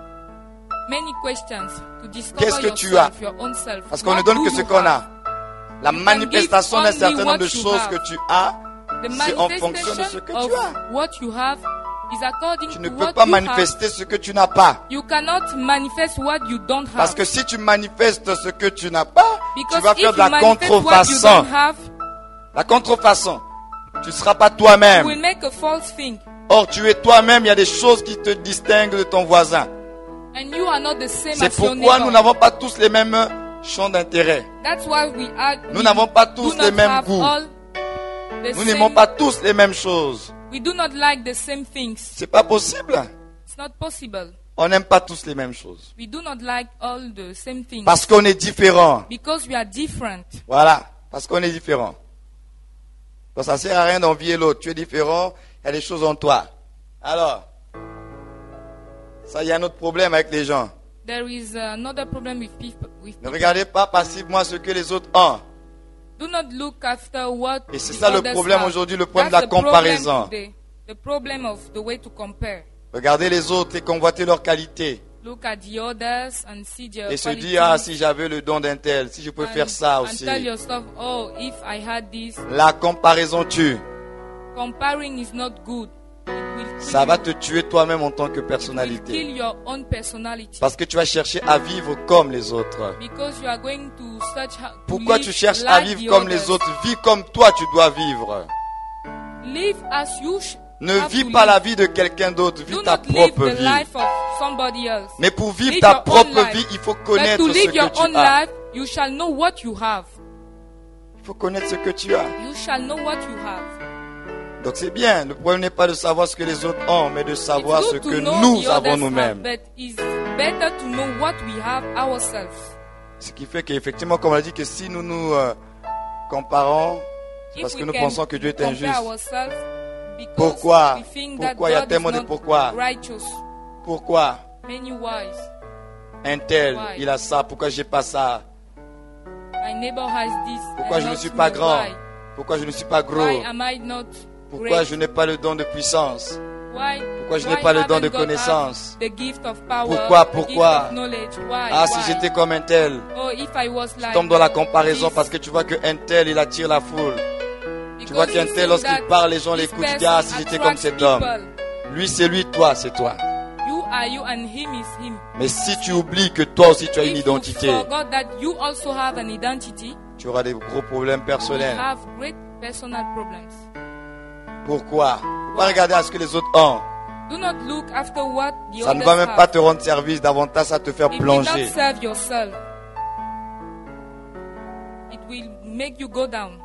many questions to discover Qu'est-ce que tu yourself, as? your own self. Parce qu'on ne What donne do que ce you qu'on a. have? La You can manifestation give d'un certain only nombre de what you choses have. que tu as, The c'est en fonction de ce manifestation que of tu as. what you have is according Tu ne to peux what pas you manifester ce que tu n'as pas. have. You cannot manifest what you don't have. Parce que si tu manifestes ce que tu n'as pas, Because tu vas if faire de you la manifest what you contrefaçon. don't have, La contrefaçon. Tu ne seras pas you toi-même. will make a false thing. Or, tu es toi-même, il y a des choses qui te distinguent de ton voisin. And you are not the same C'est as your pourquoi nous neighbor. n'avons pas tous les mêmes champs d'intérêt. That's why we are. Nous we n'avons pas do tous not les mêmes have goûts. all the Nous n'aimons same- pas tous les mêmes choses. We do not like the same things. C'est pas possible. It's not possible. On n'aime pas tous les mêmes choses. We do not like all the same things. Parce qu'on est différent. Because we are different. Voilà. Parce qu'on est différent. Donc ça sert à rien d'envier l'autre. Tu es différent, il y a des choses en toi. Alors, ça, il y a un autre problème avec les gens. There is another problem with people. With Ne people. regardez pas passivement ce que les autres ont. Do not look after what Et c'est the ça le others problème have. aujourd'hui, le problème That's de la the problem comparaison. today. The problem of the way to compare. Regardez les autres et convoitez leurs qualités. Look at the others and see their Et se qualities. dire, ah, si j'avais le don d'un tel, si je peux and, faire ça and aussi. tell yourself, oh, if I had this. La comparaison tue. Comparing is not good. It will kill Ça va you. te tuer toi-même en tant que It will personnalité. kill your own personality. Parce que tu vas chercher à vivre comme les autres. Because you are going to search how to Pourquoi live tu cherches à like vivre the comme les others. autres? Vis comme toi tu dois vivre. Live as you sh- Ne have vis to pas live. la vie de quelqu'un d'autre, vis Do ta not live propre the vie. life of somebody else. Mais pour vivre Live ta your own propre life. vie, il faut But connaître to ce live your que own tu as. life, you shall know what you have. Il faut connaître ce que tu as. You shall know what you have. Donc c'est bien. Le problème n'est pas de savoir ce que les autres ont, mais de savoir It's ce good to que know nous the avons others have, nous-mêmes. but it's better to know what we have ourselves. Ce qui fait qu'effectivement, comme on a dit, que si nous nous euh, comparons, c'est If parce que we nous can pensons que Dieu est compare injuste. ourselves because Pourquoi? we think that Pourquoi? Il y a God tellement is de not pourquoi. righteous. Pourquoi Many wise. un tel, Why? il a ça, pourquoi j'ai pas ça? My neighbor has this. Pourquoi and je ne not suis me. pas grand? Why? Pourquoi je ne suis pas gros? Why am I not Pourquoi great? je n'ai pas le don de puissance? Why? Pourquoi je why n'ai pas le don de haven't God connaissance? have The gift of power, Pourquoi? the Pourquoi? gift of knowledge. Why? Ah, si Why? j'étais comme un tel. Oh, if I was Tu like tombes dans la comparaison this, parce que tu vois qu'un tel, il attire la foule. Tu because vois qu'un you tel, think lorsqu'il that parle, les gens this l'écoutent. Tu dis, person ah, si j'étais comme attracts cet homme. people. Lui, c'est lui, toi, c'est toi. You are you and him is him. Mais si tu oublies que toi aussi, tu as une If identité, you forgot that you also have an identity, tu auras des gros problèmes you personnels. have great personal problems. Pourquoi? Faut pas regarder à ce que les autres ont. Do not look after what the Ça ne others va même have. pas te rendre service, davantage à te faire It will not plonger. serve yourself. It will make you go down.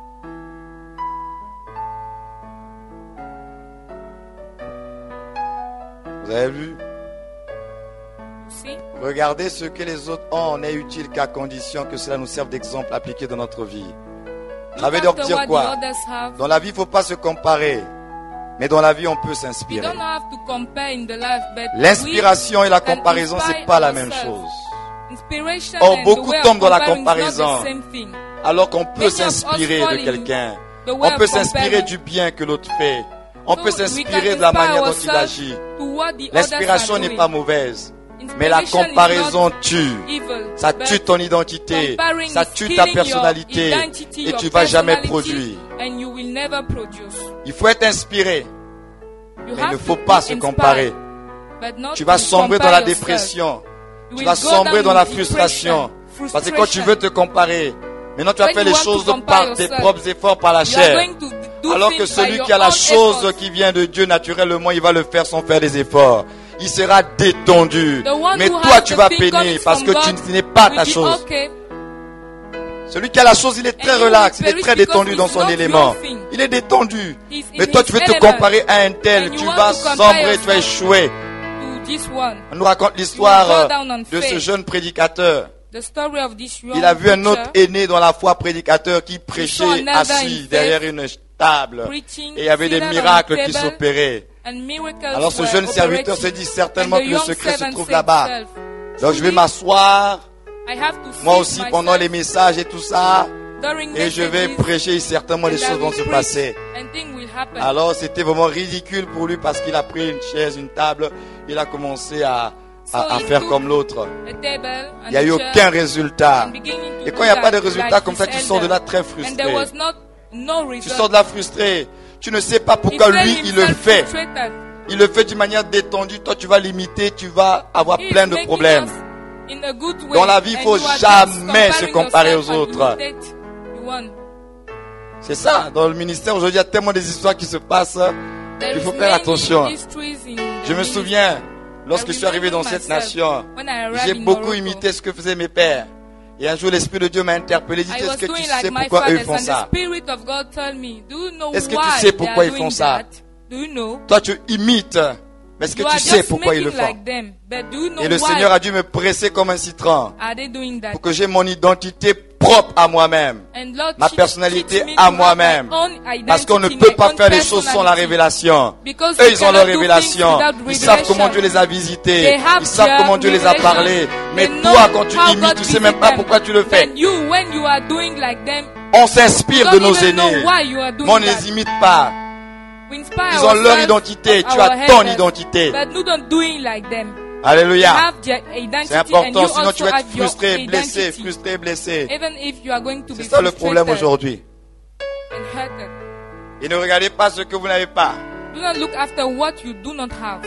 Vous avez vu? You see? Regardez ce que les autres ont n'est utile qu'à condition que cela nous serve d'exemple appliqué dans notre vie. Ça veut Look donc after dire what quoi? the others have. Dans la vie, il ne faut pas se comparer. Mais dans la vie, on peut We s'inspirer. don't have to compare in the life, but L'inspiration et la we can comparaison, c'est inspire pas la même ourselves. chose. Inspiration Or, and beaucoup the way of tombent dans la comparing is not comparaison. the same thing. Alors qu'on peut Many of us s'inspirer fall de in quelqu'un. the way On peut of s'inspirer comparing. du bien que l'autre fait. On So peut we can s'inspirer de la inspire manière dont il ourselves agit. to what the others L'inspiration are n'est doing. pas mauvaise. Mais la Inspiration is comparaison not tue. evil, Ça but tue ton identité. comparing Ça is tue ta killing personnalité. your identity, Et your tu vas jamais personality, produire. and you will never produce. Il faut être inspiré. You Mais il have ne to faut be pas se inspired, comparer. but not Tu vas to sombrer dans compare la yourself. dépression. You Tu will vas go sombrer down dans la in frustration. depression, Parce que quand tu veux te comparer, maintenant tu vas When faire you les want to choses compare par tes yourself, propres efforts, par la you are chair. going to do Alors que things by celui your qui a la own chose efforts. qui vient de Dieu naturellement, il va le faire sans faire des efforts. Il sera détendu. The one Mais who toi, has tu the vas thing peiner coming parce que from tu God n'es pas will ta be chose. okay. Celui qui a la chose, il est très And you relax, will il est perish très because détendu it's dans son not élément. your thing. Il est détendu. He's in Mais toi, his tu veux te element. comparer à un tel, And you tu want vas to compare sombrer, tu vas yourself échouer. To this one. On nous raconte l'histoire You will euh, go down on de ce faith. jeune prédicateur. The story of this young Il a vu un autre preacher aîné dans la foi prédicateur qui saw prêchait another assis in derrière faith, une table. preaching, Et il y avait des seated on a miracles qui table, s'opéraient. and miracles Alors ce were jeune serviteur operating. se dit certainement And que the le young secret se servant trouve said là-bas. himself, Donc je vais "Truly, m'asseoir, I have to moi sit aussi myself pendant les messages et tout ça, during et je vais messages, prêcher, certainement and les I choses will vont se preach, passer. and things will happen." Alors c'était vraiment ridicule pour lui parce qu'il a pris une chaise, une table, il a commencé à, à, à So he faire took comme l'autre. a table and Il n'y a eu a chair aucun résultat. and beginning to Et do quand il n'y a pas de that résultat like comme ça, his tu sors de là elder. très And there frustré. was not no Tu result. sors de là frustré. Tu ne sais pas He pourquoi felt lui, il le himself fait. frustrated. Il le fait d'une manière détendue. Toi, tu vas l'imiter, tu vas avoir He plein is de making problèmes. us in a good way, Dans la vie, il and faut you are just jamais se comparing comparer yourself aux and autres. imitate the one. C'est ça. Dans le ministère, aujourd'hui, il y a tellement des histoires qui se passent. There Il faut is faire many attention. histories in the Je me ministry. souviens, lorsque I je suis arrivé dans remember cette myself nation, when I arrived j'ai in beaucoup Morocco. imité ce que faisaient mes pères. Et un jour, l'Esprit de Dieu m'a interpellé. Il dit, I est-ce was que tu doing sais like my pourquoi eux fathers, font and the ça? Spirit of God told me, do you know Est-ce que tu why sais they pourquoi are ils font doing ça? that? Do you know? Toi, tu imites. Mais est-ce que You tu are sais just pourquoi ils le making font? like them, but do you know Et le why Seigneur a dû me presser comme un citron are they doing that? pour que j'ai mon identité propre à moi-même. And Lord, Ma teach- personnalité teach me à to have moi-même. my own Parce qu'on ne identity, peut my pas own faire les choses sans la personality. révélation. Because Eux, you ils ont leur cannot do things révélation. without Ils savent revelation. comment Dieu les a visités. They have Ils savent their comment Dieu les a revelation. parlé. Mais They toi, know quand tu how imites, God tu sais même visited pas them. pourquoi tu le fais. Then you, when you are doing like them, On s'inspire you de don't nos even know aînés. why you are doing Mais on ne that. les imite pas. We inspire Ils ont leur ourselves identité. of Tu our as ton elders, identité. But you don't doing like them. You Alléluia. have their identity C'est and you important. Sinon, tu also vas être have your frustré, blessé, identity. frustré, blessé. Even if you are going to be C'est ça le problème frustrated aujourd'hui. and hurted. Et ne regardez pas ce que vous n'avez pas. Do not look after what you do not have.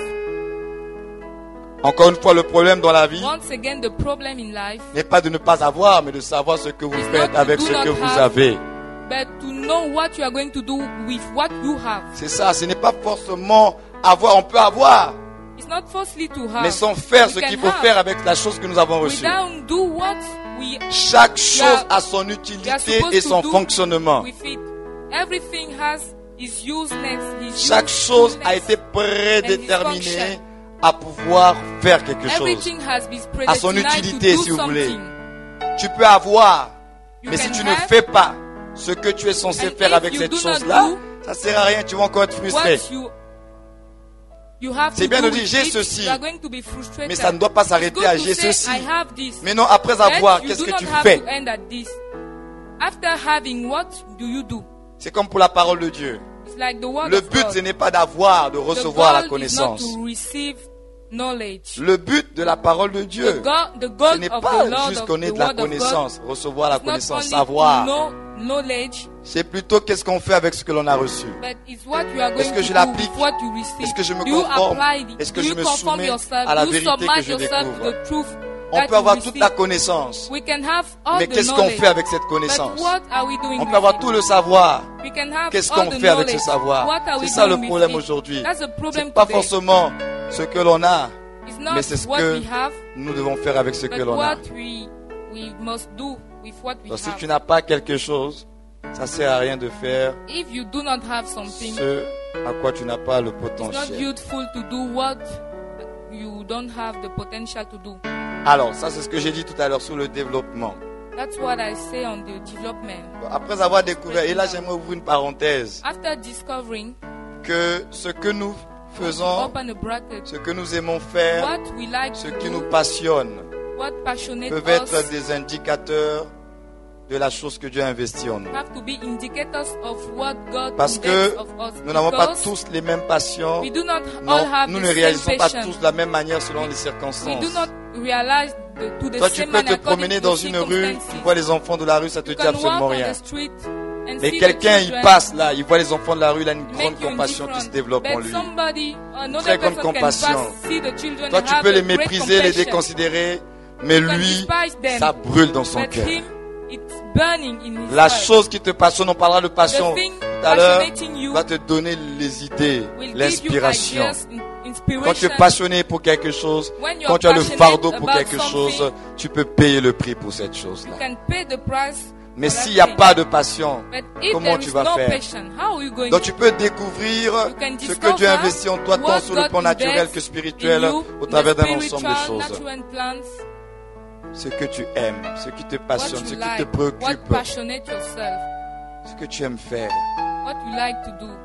Encore une fois, le problème dans la vie Once again, the problem in life n'est pas de ne pas avoir, mais de savoir ce que vous It's faites not to avec do ce not que vous have. avez. but to know what you are going to do with what you have. C'est ça, ce n'est pas forcément avoir, on peut avoir, It's not firstly to have, mais sans faire we ce can qu'il faut have. faire avec la chose que nous avons We reçue. don't do what we Chaque chose are- a son we are utilité supposed et to son do fonctionnement. with it. Everything has its useness. His Chaque chose a usefulness. été prédéterminée function. à pouvoir faire quelque chose. Everything has been À son predestined utilité, to do si vous voulez. something. Tu peux avoir, You mais si can tu ne have fais pas ce que tu es censé And faire if avec you cette do not chose-là, do ça sert à rien, tu vas encore être frustré. what you you have C'est to bien do de dire, with j'ai it, ceci, you are going to be frustrated. Mais ça ne doit pas It's s'arrêter good à to j'ai say, ceci. I have this. Mais non, après But avoir, you qu'est-ce do que not tu have fais? to end at this. After having what do you do? C'est comme pour la parole de Dieu. It's like the word Le of but, God. ce n'est pas d'avoir, de The recevoir la goal is not connaissance. to receive knowledge. Le but de la parole de The Dieu, goal, the ce goal n'est of pas the Lord juste of connaître the la word of God connaissance, recevoir la is not connaissance, only savoir. to know knowledge, C'est plutôt qu'est-ce qu'on fait avec ce que l'on a reçu. but it's what you are going Est-ce que to je do l'applique? with what you receive. Est-ce que je me Do you conforme? apply it? Est-ce que Do je you me conform soumets yourself? à la Do you vérité submit que je yourself to découvre? the truth On that peut avoir you toute receive? la connaissance, We can have all mais the qu'est-ce qu'on knowledge, fait avec cette but connaissance? what are we doing On peut with avoir it? tout le savoir. We can have Qu'est-ce all qu'on the fait avec ce knowledge. savoir? What are C'est we ça le doing with problème it? aujourd'hui. That's the problem C'est pas today. forcément ce que l'on a, It's not mais c'est ce what que we have, nous devons faire avec ce que but l'on a. what we we must do with what we Donc si have. tu n'as pas quelque chose, ça sert à rien de faire If you do not have something, ce à quoi tu n'as pas le it's not potentiel. useful to do what you don't have the potential to do. Alors, ça c'est ce que j'ai dit tout à l'heure sur le développement. That's what I say on the development. Après avoir découvert, et là j'aimerais ouvrir une parenthèse, After discovering, que ce que nous faisons, open a bracket, ce que nous aimons faire, what we like ce to qui do, nous passionne, what passionate peuvent être us, des indicateurs de la chose que Dieu a investie en nous. have to be indicators of what God Parce que invests of us. nous n'avons pas Because tous les mêmes passions. we do not Non, all have nous the ne same réalisons pas passion. tous de la même manière selon les We circonstances. do not realize the, to the Toi, tu same peux man te according promener to dans the une rue, tu circumstances. vois les enfants de la rue, ça te You dit can walk absolument on rien. the street and Mais see the quelqu'un, il children, passe là, il voit les enfants de la rue, il a une make grande you compassion qui se indifferent. développe en But lui. somebody, another Très grande person can compassion. pass, see the children Toi, and tu have peux a les great mépriser, les compassion. déconsidérer, mais You can lui, despise them. ça brûle dans son But cœur. him, it's burning in his La heart. chose qui te passionne, on parlera de passion The thing tout à l'heure, passionating you va te donner les idées, will give you l'inspiration. ideas, in- inspiration. Quand tu es passionné pour quelque chose, When you're quand tu as le passionate fardeau pour about quelque something, chose, tu peux payer le prix pour cette You chose-là. can pay the price Mais for that s'il n'y a thing. pas de passion, But if comment there tu is vas no faire? passion, how are you going Donc to tu peux découvrir You can ce que Dieu a investi en toi, tant what sur le God plan naturel invests que in spirituel, you, au in travers the d'un ensemble de spiritual, choses. natural plans, Ce que tu aimes, ce qui te what passionne, you ce qui like, te what préoccupe, passionate yourself, ce que tu aimes faire, what you like to do.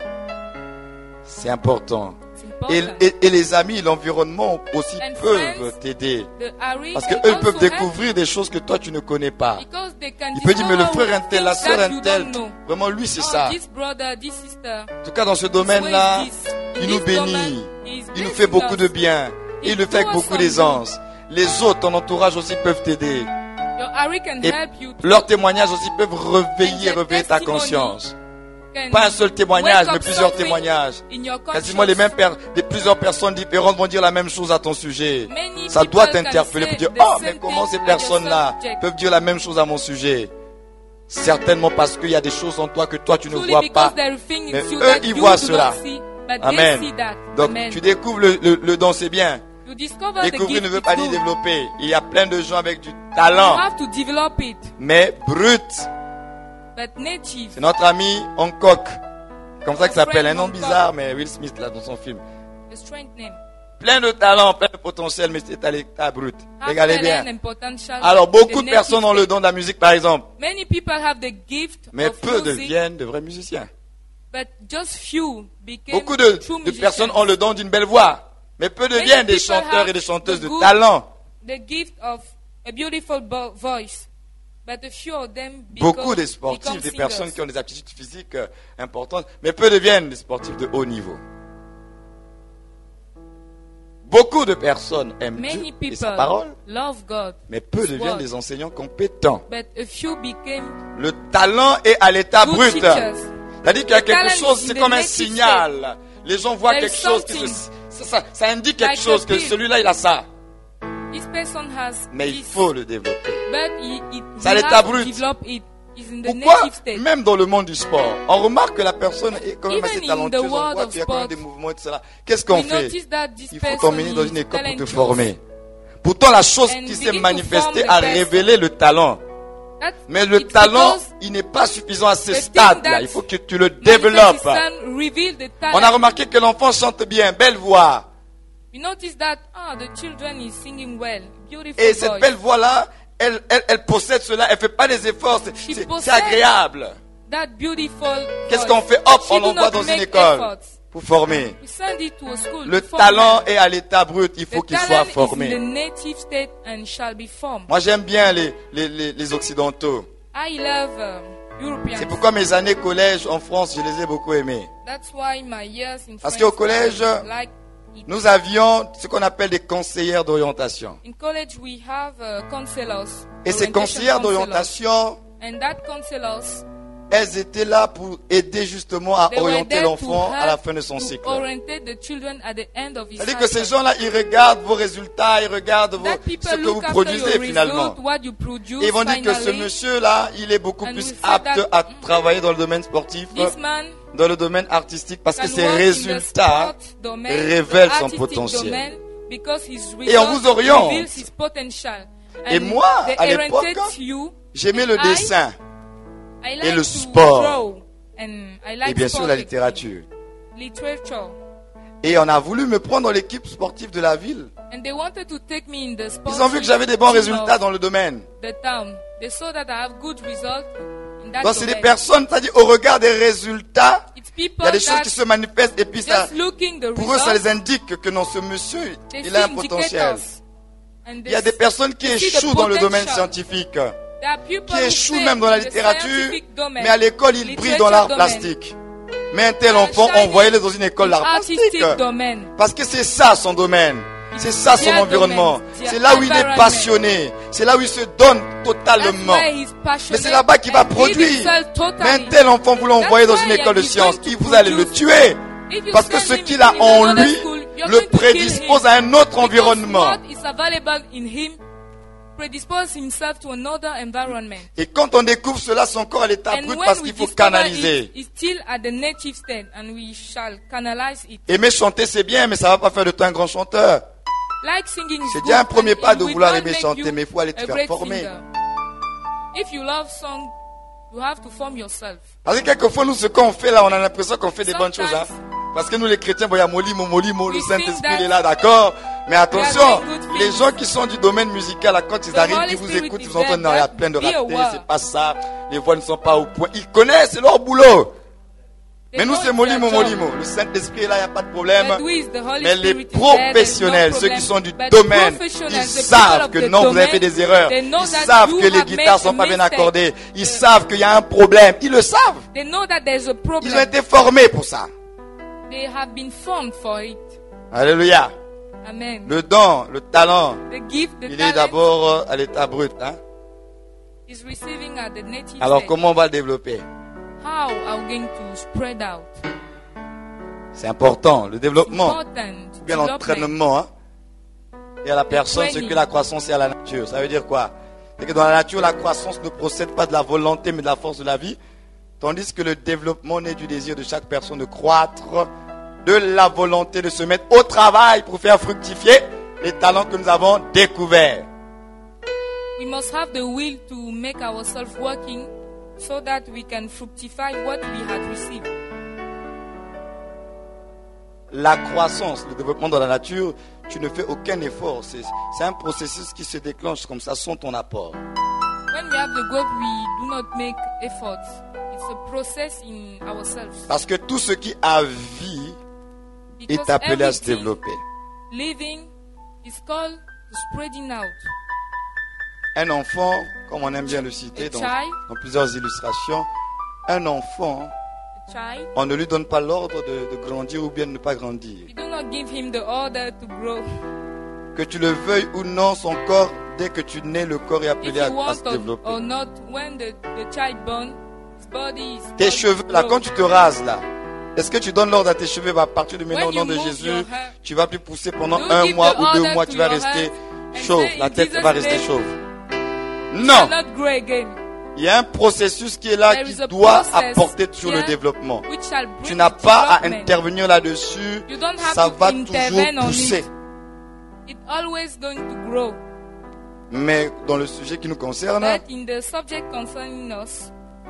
c'est important. It's Et, important. et- et les amis, l'environnement aussi And peuvent friends, t'aider. The Ari Parce can qu'eux peuvent also help découvrir des choses que toi tu ne connais pas. because they can Il peut dire, mais le discover frère un tel, la things sœur that un you tel, don't know. vraiment lui c'est Oh, ça. this brother, this sister, En tout cas dans ce this way domaine-là, is this. In il nous this bénit, domain, he is il nous blessing fait beaucoup us. de bien, et il le fait avec beaucoup d'aisance. Les autres, ton entourage aussi peuvent t'aider. Your Ari can Et help you to leurs témoignages aussi peuvent réveiller, And the réveiller ta testimony conscience. can Pas un seul témoignage, wake up mais plusieurs something témoignages. in your Quasiment les mêmes conscience. per- des plusieurs personnes différentes vont dire la même chose à ton sujet. Many Ça people doit can t'interpeller say pour dire, the oh, same mais comment thing ces at your personnes-là subject. peuvent dire la même chose à mon sujet? Certainement parce qu'il y a des choses en toi que toi tu ne Truly vois because pas. there are things Mais in you eux, that ils you voient do cela. not see, but Amen. they see that. Donc Amen. tu découvres le, le, le don, c'est bien. You discover the Découvrir gift ne veut it's pas dire good. développer. Il y a plein de gens avec du You talent, have to develop it, mais brut. but native. C'est notre ami Hancock. Comme ça qu'il s'appelle. Un nom Hancock. bizarre, mais Will Smith là dans son film. A strange name. Plein de talent, plein de potentiel, mais c'est à l'état brut. Have Regardez talent bien. and potential, Alors but beaucoup the de personnes native ont le state. don de la musique par exemple, Many people have the gift mais of peu music, deviennent de vrais musiciens. but just few became Beaucoup de, true de musicians. personnes ont le don d'une belle voix, mais peu deviennent des people chanteurs have et des chanteuses the de good- talent. The gift of a beautiful bo- voice, but a few of them become, Beaucoup de sportifs, become des singers. personnes qui ont des aptitudes physiques euh, importantes, mais peu deviennent des sportifs de haut niveau. Beaucoup de personnes aiment Many Dieu et people sa parole, love God, mais peu His deviennent word, des enseignants compétents. but a few became Le talent est à l'état good brut. teachers. C'est-à-dire qu'il y a The quelque talent chose, is c'est in comme the un native signal. Les gens voient There quelque is chose, qui something se- ça, ça- ça indique quelque like chose, a que pill. celui-là il a ça. This person has Mais il this, faut le développer. but he, he, Ça he l'état has to brut. develop it. He's in the Pourquoi, native state. même dans le monde du sport, on remarque que la personne est quand même Even assez in the talentueuse, on world voit of qu'il y a quand même sport, des mouvements et tout cela. Qu'est-ce qu'on We fait? notice that this Il faut person t'emmener dans une is école pour te talentuous. former. Pourtant, la chose And qui begin s'est to manifestée form the a best. révélé le talent. That- Mais le it's talent, because il n'est pas suffisant à ce the thing stade-là. that Il faut que tu le développes. manifestation reveal the talent. On a remarqué que l'enfant chante bien, belle voix. We notice that ah, the children is singing well, beautiful Et cette voice. belle voix-là, elle, elle, elle possède cela, elle fait pas des efforts, c'est- She c'est c'est possède- agréable. That beautiful. Qu'est-ce voice. qu'on fait? Hop, She on do l'envoie not dans une make école efforts. pour former. We send it to a school. Le to form talent them. est à l'état brut, il faut The qu'il soit talent is in formé. the native state and shall be formed. Moi, j'aime bien les, les, les, les occidentaux. I love um, Europeans. C'est pourquoi mes années collège en France, je les ai beaucoup aimées. That's why my years in Parce France, qu'au collège, I like it. Nous avions ce qu'on appelle des conseillères d'orientation. In college, we have uh, counselors. Et ces orientation conseillères counselors. d'orientation, And that counselors, elles étaient là pour aider justement à they were orienter there to l'enfant à la help fin de son to cycle. orientate the children at the end of his C'est-à-dire que ces cycle. gens-là, ils regardent vos résultats, ils regardent vos, That people ce que look vous after produisez your finalement. result, what you produce Et ils vont dire que ce finally. monsieur-là, il est beaucoup And plus we say apte that- à travailler dans le domaine sportif, This man dans le domaine artistique, parce que can ses work in the résultats sport domain, révèlent the son artistic potentiel. domain, because his Et on results vous oriente. reveals his potential. Et And moi, they à l'époque, orientate you, j'aimais and le I- dessin I like et le to sport. draw, and I like et bien sûr sport la too. littérature. Literature. Et on a voulu me prendre dans l'équipe sportive de la ville. And they wanted to take me in the sport Ils ont vu que j'avais des bons team of résultats dans le domaine. the town. They saw that I have good results in that Donc c'est des domain. personnes, c'est-à-dire au regard des résultats, It's il people y a des choses that qui se manifestent et puis ça, just looking the pour eux, ça results, les indique que non, ce monsieur, they il see a un potentiel. indicators. And Il they y a des personnes qui they see the échouent dans le domaine potential. scientifique. There are people qui who échouent fail même dans la in the littérature, scientific domain, mais à l'école, ils brillent dans l'art literature domain, plastique. Mais un tel and enfant, shining envoyez-le dans une école in d'art plastique. artistic domain. Parce que c'est ça son domaine. C'est ça son their environnement. domain, their C'est là où il est environment. passionné. C'est là où il se donne That's totalement. where he's passionate Mais c'est là-bas qu'il va and give produire. himself Mais un totally. tel enfant, vous l'envoyez dans That's une why école de he's sciences, going to il vous allez le produce. tuer. If you Parce que send ce him qu'il a in en another lui school, you're le going to kill prédispose him. à un autre Because environnement. what is available in him predispose himself to another environment. Et quand on découvre cela, son corps à l'état And brut when parce we qu'il faut discover canaliser. it, it's still at the native state and we shall canalize it. Aimer chanter, c'est bien, mais ça va pas faire de toi un grand chanteur. Like singing is C'est good, déjà un premier and pas it de will vouloir not aimer make chanter, you mais il faut aller te a faire great former. singer. If you love song, you have to form yourself. Parce que quelquefois, nous, ce qu'on fait là, on a l'impression qu'on fait des bonnes choses. Hein. Sometimes- Parce que nous, les chrétiens, bon, il y a Molimo, Molimo, le We Saint-Esprit, think il est là, d'accord. Mais attention, doing good things. les gens qui sont du domaine musical, là, quand ils The arrivent, Holy qui vous Spirit écoutent, is ils vous entendent, there, non, il y a but plein de be ratés, aware. c'est pas ça, les voix ne sont pas au point. Ils connaissent, c'est leur boulot. They Mais nous, know c'est it's Molimo, their job. Molimo. Le Saint-Esprit est là, il n'y a pas de problème. But we, the Holy Mais les Spirit is there, there's no professionnels, ceux problem. qui sont du But the domaine, professionals, ils the people savent of que the non, vous avez domain, fait des erreurs. they know Ils that savent you que les have guitares made sont a pas bien mistake. accordées. Ils savent qu'il y a un problème. Ils le savent. They know that there's a Ils ont problem. été formés pour ça. They have been formed for it. Alléluia. Amen. Le don, le talent, The gift, the il est talent d'abord euh, à l'état brut. Hein? is receiving at the native Alors state. comment on va le développer? How are we going to spread out? C'est important. Le développement, Important. ou bien Development. l'entraînement. Hein? Et à la personne, ce que la croissance est à la nature. Ça veut dire quoi? C'est que dans la nature, la croissance ne procède pas de la volonté, mais de la force de la vie. Tandis que le développement naît du désir de chaque personne de croître, de la volonté de se mettre au travail pour faire fructifier les talents que nous avons découverts. We must have the will to make ourselves working so that we can fructify what we had received. La croissance, le développement dans la nature, tu ne fais aucun effort. C'est, c'est un processus qui se déclenche comme ça, sans ton apport. When we have the growth, we do not make efforts. It's a process in ourselves. Parce que tout ce qui a vie Because est appelé à se everything développer. living is called the spreading out. Un enfant, comme on aime bien le citer dans, dans plusieurs illustrations, un enfant, A child, on ne lui donne pas l'ordre de, de grandir ou bien de ne pas grandir. we do not give him the order to grow. Que tu le veuilles ou non, son corps, dès que tu nais, le corps est If appelé à, you à want se or, développer. or not, when the, the child born, his body is Tes called cheveux, to là, grow. quand tu te rases, là, est-ce que tu donnes l'ordre à tes cheveux, bah, à partir de maintenant, au When nom you de move Jésus, your hair, tu vas plus pousser pendant do un give mois the ou deux order mois, to tu vas your rester hair and chauve, say, la in tête Jesus' va rester name, chauve. shall Non, not grow again, il y a un processus qui est là, There qui is a doit process apporter sur le here développement. which shall bring Tu n'as pas à development. intervenir là-dessus, You don't have ça to va intervene toujours on pousser. it. It's always going to grow. Mais dans le sujet qui nous concerne, But in the subject concerning us,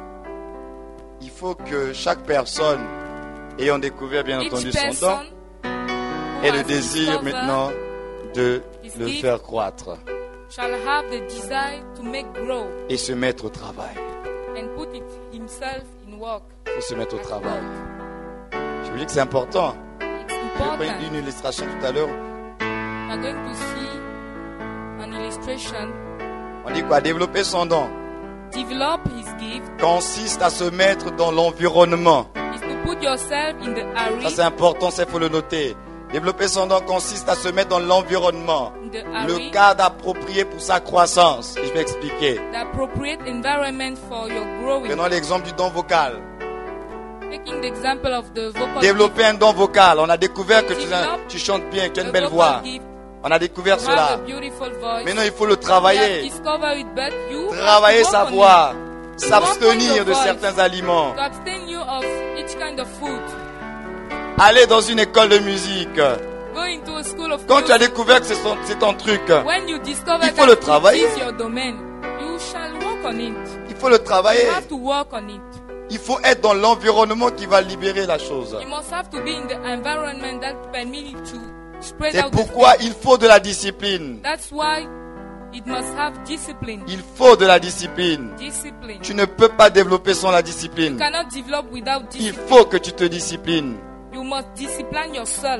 il faut que chaque personne, ayant découvert bien entendu each son person don, who ait le has désir discovered maintenant de his le gift faire croître shall have the desire to make grow et se mettre au travail. and put it himself in work. Il faut se mettre au at travail. work. Je vous dis que c'est important. It's J'ai pris important. une illustration tout à l'heure. We're going to see an illustration. On dit quoi? Développer son don Develop his gift consiste à se mettre dans l'environnement. is to put yourself in the Ça area, c'est important, ça il faut le noter. Développer son don consiste à se mettre dans l'environnement, in the le area, cadre approprié pour sa croissance. Et je vais expliquer. the appropriate environment for your growing. Prenons l'exemple du don vocal. Taking the example of the vocal Développer un don vocal. On a découvert que tu, Develop tu chantes bien, que tu as gift, une the belle vocal voix. gift, On a découvert you have a cela. beautiful voice. Maintenant, il faut le You have travailler. discovered it, but you have Travailler to sa work on voix. it. S'abstenir de voice. certains aliments. To abstain you of each kind of food. Aller dans une école de musique. Go into a school of Quand tu as music. découvert que c'est son- c'est ton truc, When you discover Il faut that le it travailler. is your domain, you shall work on it. il faut le travailler. You have to work on it. Il faut être dans l'environnement qui va libérer la chose. You must have to be in the environment that permits you to spread C'est out the pourquoi gift. il faut de la discipline. That's why it must have discipline. Il faut de la discipline. Discipline. Tu ne peux pas développer sans la You discipline. cannot develop without Il discipline. faut que tu te disciplines. You must discipline yourself.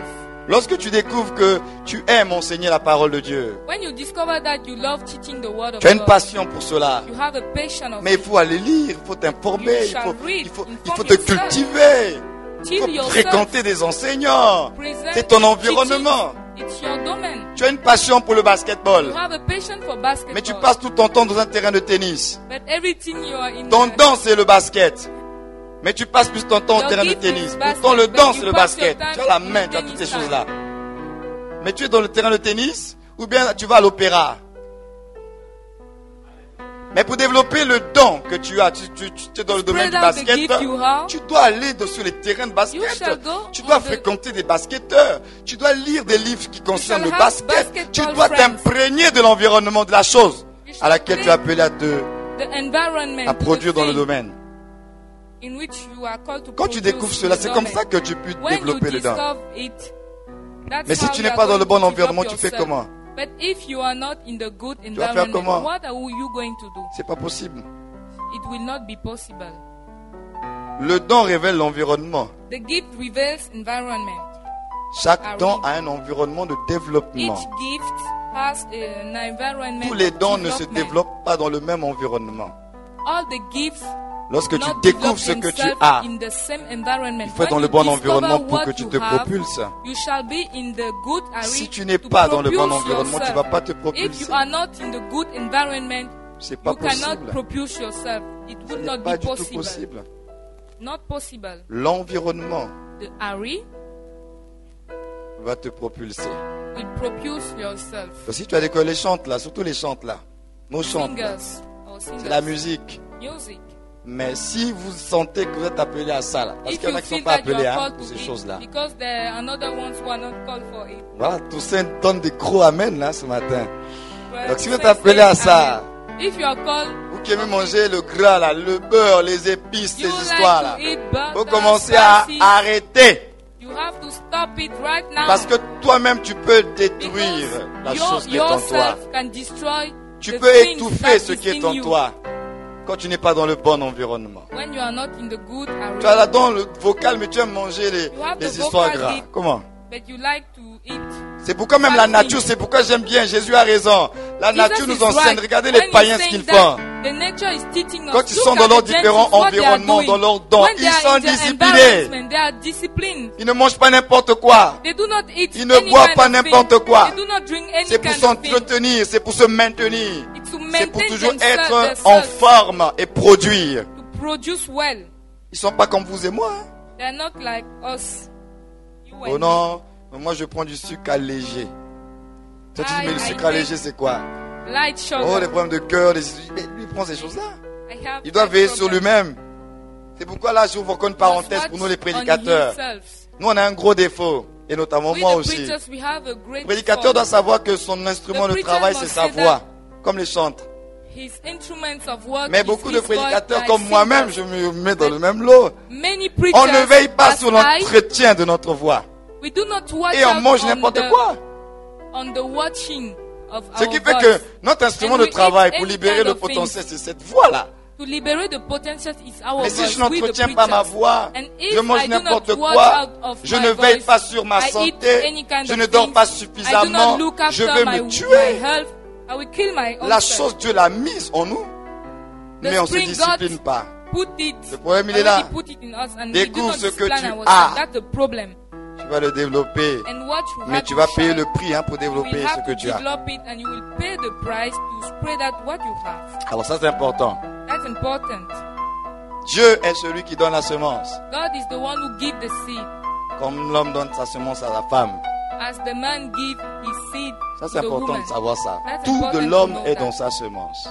Lorsque tu découvres que tu aimes enseigner la parole de Dieu, When you discover that you love teaching the word of tu as une God, passion pour cela. you have a passion of Mais il it. faut aller lire, il faut t'informer, il shall faut, read, il faut, il inform faut te yourself. cultiver. Il Till faut yourself. fréquenter des enseignants. Present C'est ton teaching. environnement. It's your domain. Tu as une passion pour le basketball. You have a passion for basketball. Mais tu passes tout ton temps dans un terrain de tennis. But everything you are in Ton the- don, c'est le basket. Mais tu passes plus ton temps au Your terrain de gift tennis. is basket, Pourtant, le but don, you c'est le pass your basket. time Tu as la in main, the tu as toutes ces tennis choses-là. Mais tu es dans le terrain de tennis ou bien tu vas à l'opéra. Mais pour développer le don que tu as, tu, tu, tu es dans le domaine du Spread out the basket, gift you have. tu dois aller de- sur les terrains de You basket. shall go Tu dois on the- fréquenter des basketteurs. Tu dois lire des livres qui concernent le shall have basket. basketball Tu dois friends. t'imprégner de l'environnement, de la chose You à shall laquelle tu es appelé à te The environment, à the produire dans le thing domaine. in which you are called to Quand tu produce découvres in cela, the c'est comme domain. ça que tu peux When you développer le don. discover it, that's Mais si how tu you n'es are pas dans going le bon to develop environnement, tu fais yourself. comment? But if you are not in the good vas faire comment? environment, what are you going to do? C'est pas possible. It will not be possible. Le don révèle l'environnement. The gift reveals environment. Chaque Ah don oui. a un environnement de développement. Each gift has an environment. Tous les of dons ne se development. développent pas dans le même environnement. All the gifts Lorsque tu not découvres develop ce que tu themselves as, in the same environment. il faut être dans When le you bon discover environnement pour what que tu you te have, propulses. You shall be in the good area Si tu n'es to pas dans le bon propulse environnement, tu yourself. vas pas te If propulser. you are not in the good environment, C'est pas you cannot possible. propulse yourself. It Ce will n'est not pas be du tout possible. possible. Not possible. L'environnement The area va te propulser. will propulse yourself. Si tu as des collègues, les chantes là, surtout les chantes là. Nos chantes là. Singers or C'est singers. la musique. Music. Mais si vous sentez que vous êtes appelé à ça là, parce If qu'il y en you a qui ne feel sont pas that you appelés are hein, called pour to ces it, choses-là. because there are another ones who are not called for it. Voilà, Toussaint donne des gros amen là ce matin. Well, Donc si vous êtes say appelé à amen. ça, If you are called, vous qui aimez manger le gras là, le beurre, les épices, you ces like histoires to là, eat butter, vous commencez à spicy, arrêter. you have to stop it right now. Parce que toi-même tu peux détruire la Because chose your, qui est en toi. yourself can destroy Tu the peux things étouffer that ce is qui est in en you toi quand tu n'es pas dans le bon environnement. when you are not in the good area. Tu as là-dedans le vocal, mais tu aimes manger les, You have les the histoires vocal gras. deep. Comment? But you like to eat. C'est pourquoi même la nature, c'est pourquoi j'aime bien, Jésus a raison. La nature Jesus nous is enseigne, right. regardez When les he's païens ce saying qu'ils that, font. the nature is teaching us. Quand ils Look sont at dans leurs the Gentiles, différents what they are environnements, doing. dans leurs dons, When they ils are sont in their disciplinés. environment, they are disciplined. Ils ne mangent pas n'importe quoi. They do not eat Ils ne any boivent kind pas of thing. n'importe quoi. They do not drink any C'est pour kind of thing. s'entretenir, c'est pour se maintenir. It's to C'est pour maintain toujours themselves, être en themselves, forme et produire. to produce well. Ils sont pas comme vous et moi. hein. They are not like us. You Oh and non, mais moi je prends du sucre allégé. Toi tu dis I- mais le I sucre take- allégé c'est quoi? me. Light sugar. Oh les problèmes de cœur, les... mais lui il prend ces choses-là. I have Il doit that veiller sur problem. lui-même. C'est pourquoi là j'ouvre encore une parenthèse Just pour nous les watch on prédicateurs. himself. Nous on a un gros défaut, et notamment We, moi the aussi. preachers, we have a great Le prédicateur fault. doit savoir que son instrument The de preacher travail must c'est sa say voix, that. comme les chantres. His instruments of work Mais is beaucoup his de voice prédicateurs and comme singers. moi-même, je me mets dans le même lot. Many preachers, On ne veille pas as sur I, l'entretien de notre voix. we do not watch Et on out mange on n'importe the- quoi. on the watching of Ce our qui fait voice. que notre instrument And de we travail eat pour any libérer kind le of things. potentiel, c'est cette voix-là. To liberate the potential is our Mais si voice. je we the n'entretiens pas ma preachers. voix, And if je mange I do not n'importe watch quoi, out of je my ne veille voice, pas sur ma I eat santé, any kind je of ne dors things, pas I do suffisamment, not look je after vais my, me my tuer. health, I will kill my own La self. chose, Dieu l'a mise en nous, The mais on ne se spring discipline God pas. Put it, Le problème, il est là. already put it in us and we do Découvre not ce que discipline tu ourselves. as. That's the problem. Tu vas le développer, And what you mais have tu to vas payer shine, le prix hein, pour you développer will have ce que to tu as. develop it and you will pay the price to spread out what you have. Alors ça c'est important. That's important. Dieu est celui qui donne la semence, God is the one who gives the seed. comme l'homme donne sa semence à la femme. As the man gives his seed Ça to c'est the important woman. de savoir ça. That's Tout important de to l'homme know est that. dans sa semence.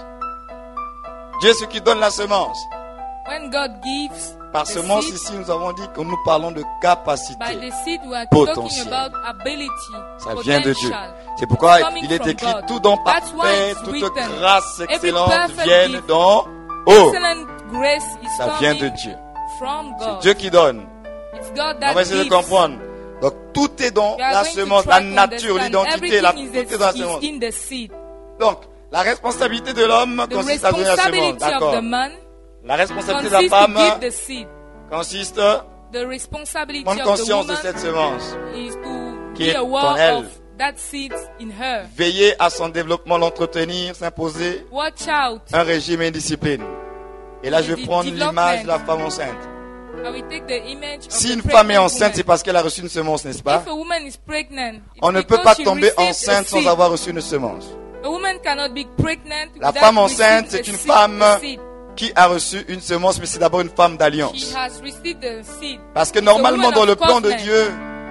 Dieu est celui qui donne la semence. When God gives Par the semence seed, ici, nous avons dit que nous parlons de capacité. by the seed we are Potentiel. talking about ability, Ça vient de Dieu. potential. C'est pourquoi Coming il est from écrit God. tout don That's why parfait, it's toute written, grâce every excellente perfect vienne gift, d'en haut. Excellent grace is Ça vient de coming Dieu. from C'est God. Dieu qui donne. It's God On that va essayer de gives. comprendre. Donc tout est dans We are la going to semence, try la to nature, understand. l'identité, la, Everything tout is, est dans la is semence. in the seed. Donc la responsabilité de l'homme The consiste à donner la semence. responsibility of D'accord. the man La responsabilité de la consists to femme give the seed. consiste The responsibility prendre of the conscience de woman cette semence is to qui qui est be en aware elle. of that seed in her. Veiller à son développement, l'entretenir, s'imposer Watch out. un régime et une discipline. Et là, je vais prendre l'image de la femme enceinte. I will take the image of Si the une femme est pregnant enceinte, c'est woman. parce qu'elle a reçu une semence, n'est-ce pas? If a woman is pregnant, it's On ne peut because pas she tomber received a enceinte sans seed. avoir reçu une semence. A woman cannot be pregnant La without femme enceinte, receiving c'est a une seed- femme a seed. qui a reçu une semence, mais c'est d'abord une femme She d'alliance. has received the seed. Parce que It's a normalement, woman dans of le plan de covenant. Dieu,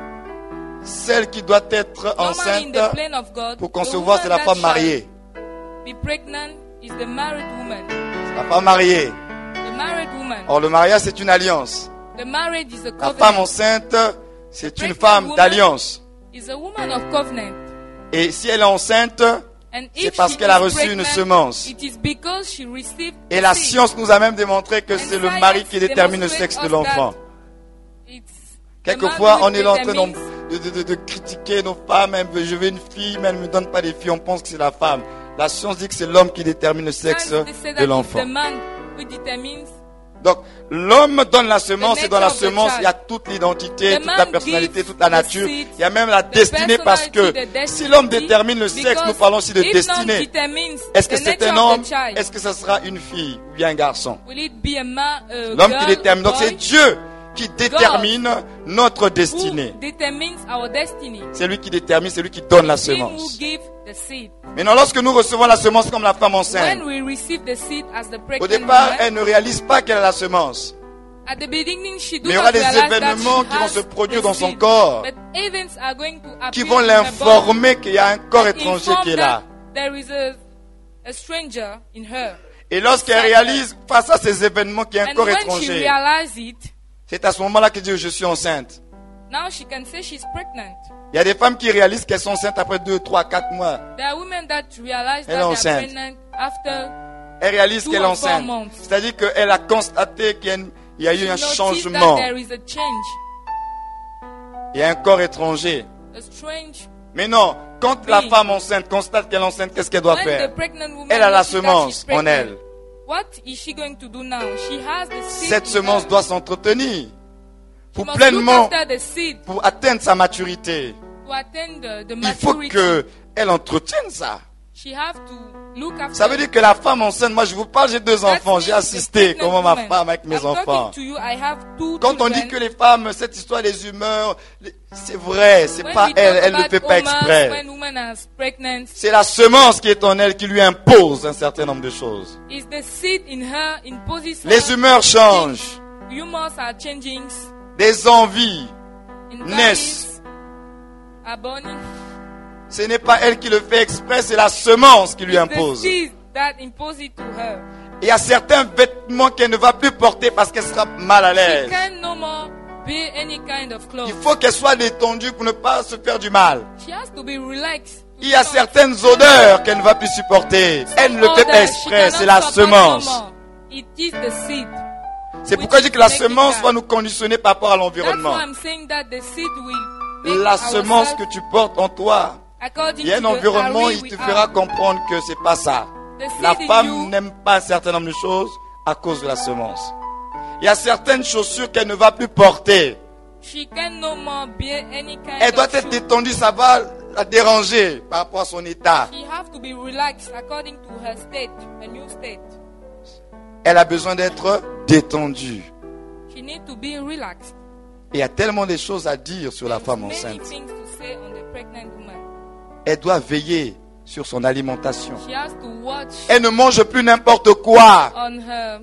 celle qui doit être Normally, in enceinte the plan of God, pour the concevoir, c'est woman la that femme shall mariée. Be pregnant is the married woman. C'est la femme mariée. The married woman. Or, le mariage, c'est une alliance. The marriage is a La covenant. femme enceinte, c'est une pregnant femme woman d'alliance. Is a woman of covenant. Et si elle est enceinte, And c'est if parce she qu'elle a is reçu une pregnant, semence. it is because she received Et a la seed. science nous a même démontré que And c'est le science mari qui détermine le demonstrates sexe de us l'enfant. that it's the Quelquefois, man on who est là en train determines- de, de- de- de critiquer nos femmes. Elle veut- Je veux une fille, mais elle ne me donne pas des filles. On pense que c'est la femme. La science dit que c'est l'homme qui détermine le sexe Science, they say that de it's l'enfant. the man who determines. Donc, l'homme donne la semence The et dans la nature of the semence, child. il y a toute l'identité, The toute la man personnalité, gives toute la the nature. seed, Il y a même la the destinée parce que personality, the si l'homme destiny, détermine le sexe, nous because parlons aussi de if destinée. none determines Est-ce que the c'est nature un of homme? the child, Est-ce que ça sera une fille ou bien un garçon? will it be a man, a L'homme qui girl, détermine. a Donc c'est boy, Dieu qui détermine notre who destinée. determines our destiny. C'est lui qui détermine, c'est lui qui donne la Him who semence. gives the seed. Maintenant, lorsque nous recevons la semence comme la femme enceinte, When we receive the seed as the au pregnant départ, woman, elle ne réalise pas qu'elle a la semence. at the beginning she do Mais il y aura not des realize that événements she qui vont has se produire the dans son seed. corps, But events are going to appear qui vont in her body l'informer qu'il y a un corps that étranger inform qui est that là. there is a, a stranger in her. Et lorsqu'elle réalise face à ces événements qu'il y a un And corps when she étranger, realizes it, c'est à ce moment-là qu'elle dit je suis enceinte. now she can say she's pregnant. Il y a des femmes qui réalisent qu'elles sont enceintes après deux, trois, quatre mois. There are women that realize Elle est that they are enceinte. pregnant after Elle réalise Two qu'elle est or four enceinte. months. C'est-à-dire qu'elle a constaté qu'il y a, une- il y a eu un notice changement. that there is a change, Il y a un corps étranger. a strange. Mais non, quand la Oui. femme enceinte constate qu'elle est enceinte, qu'est-ce qu'elle doit When faire? the pregnant woman Elle a la notices that semence she's en pregnant, elle. what is she going to do now? She has the seed Cette in semence her. doit s'entretenir She pour must pleinement, look after the seed pour atteindre sa maturité. to attain the, the Il faut maturity. qu'elle entretienne ça. She have to look after. Ça veut dire que la femme enceinte, moi je vous parle, j'ai deux That enfants, j'ai means assisté the comment ma pregnant femme woman. avec mes I'm talking enfants. to you, I have two Quand on dit children. que les femmes, cette histoire des humeurs, les- c'est vrai, c'est When pas we elle, talk elle ne about fait pas hormones, exprès. When woman is pregnant, C'est la semence qui est en elle qui lui impose un certain nombre de choses. is the seed in her imposes her. Les humeurs changent, Humors are changing. des envies In naissent. bodies are burning. Ce n'est pas elle qui le fait exprès, c'est la semence qui lui It's the impose. seed that imposes it to her. Il y a certains vêtements qu'elle ne va plus porter parce qu'elle sera mal à She l'aise. can no more wear any kind of clothes. Il faut qu'elle soit détendue pour ne pas se faire du mal. She has to be relaxed. Il y a certaines odeurs qu'elle ne va plus supporter. Elle ne le fait pas exprès, c'est la semence. It is the seed. C'est pourquoi je dis que la semence va nous conditionner par rapport à That's l'environnement. why I'm saying that the seed will make La semence ourselves que tu portes en toi, according il y a un to the environnement, area il we te are. fera comprendre que c'est pas ça. The seed La in femme you, n'aime pas un certain nombre de choses à cause de la semence. Il y a certaines chaussures qu'elle ne va plus porter. she can no more bear any kind Elle doit of être shoe. détendue, ça va la déranger par rapport à son état. She have to be relaxed according to her state, a new state. Elle a besoin d'être détendue. She need to be relaxed. Et il y a tellement de choses à dire sur la There's femme many enceinte. things to say on the pregnant woman. Elle doit veiller sur son alimentation. She has to watch Elle ne mange plus n'importe quoi. on her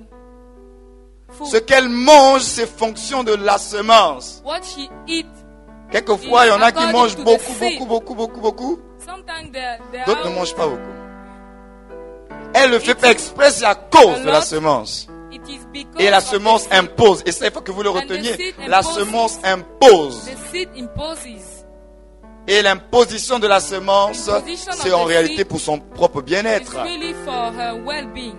food. Ce qu'elle mange, c'est fonction de la semence. What she eat. Quelquefois, il y en a qui According mangent to the beaucoup, seed. beaucoup, beaucoup, beaucoup, beaucoup. Sometimes there, there D'autres ne are, mangent pas beaucoup. Elle ne fait pas exprès, c'est à cause de la semence. it is because Et la of the semence seed. impose. Et ça, il faut que vous le And the reteniez. seed La imposes. semence impose. The seed imposes. Et l'imposition de la semence, Imposition of c'est en the réalité seed pour son propre It's bien-être. really for her well-being.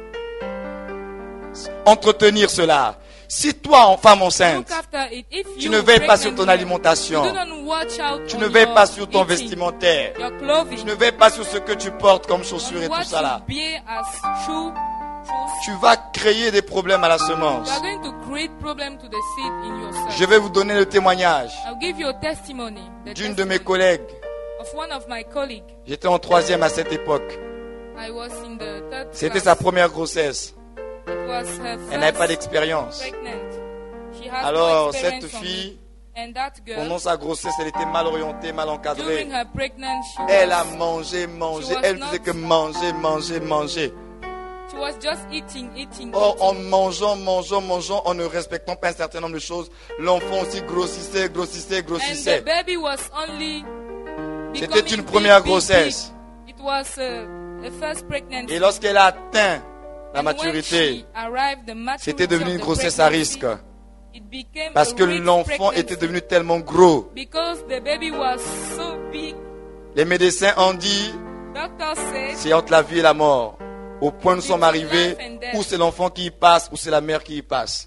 Entretenir cela. Si toi, en femme enceinte, Look after it. If tu you ne veilles pas sur pregnant ton woman, alimentation, you don't watch out tu on ne veilles your pas sur ton eating, vestimentaire, your clothing, tu ne veilles pas sur ce que tu portes comme chaussures et what tout ça là, you bear as shoe, choose, tu vas créer des problèmes à la you semence. are going to create problem to the seed in yourself. Je vais vous donner le témoignage I'll give you a testimony. The d'une de mes testimony collègues. of one of my colleagues. J'étais en troisième à cette époque. I was in the third C'était class. sa première grossesse. It was her Elle n'avait pas first d'expérience. pregnant. She has Alors, no cette experience on fille, it. And that pendant girl, sa grossesse, elle était mal orientée, mal encadrée. during her pregnancy, she Elle a was, mangé, mangé. she was Elle ne not- faisait que manger, manger, manger. she was just eating, eating, Or, en eating. mangeant, mangeant, mangeant, en ne respectant pas un certain nombre de choses, l'enfant aussi grossissait, grossissait, And the grossissait. baby was only C'était becoming une big, première big, grossesse. big. It was uh, a first pregnancy. Et lorsqu'elle a atteint la And when maturité, she arrived, the maturity c'était devenu of une the grossesse à pregnancy, risque. it became Parce a que risk l'enfant pregnancy. était devenu tellement gros. Because the baby was so big, Les médecins ont dit, doctor said, c'est entre la vie et la mort. Au point où nous sommes arrivés, ou c'est l'enfant qui y passe, ou c'est la mère qui y passe.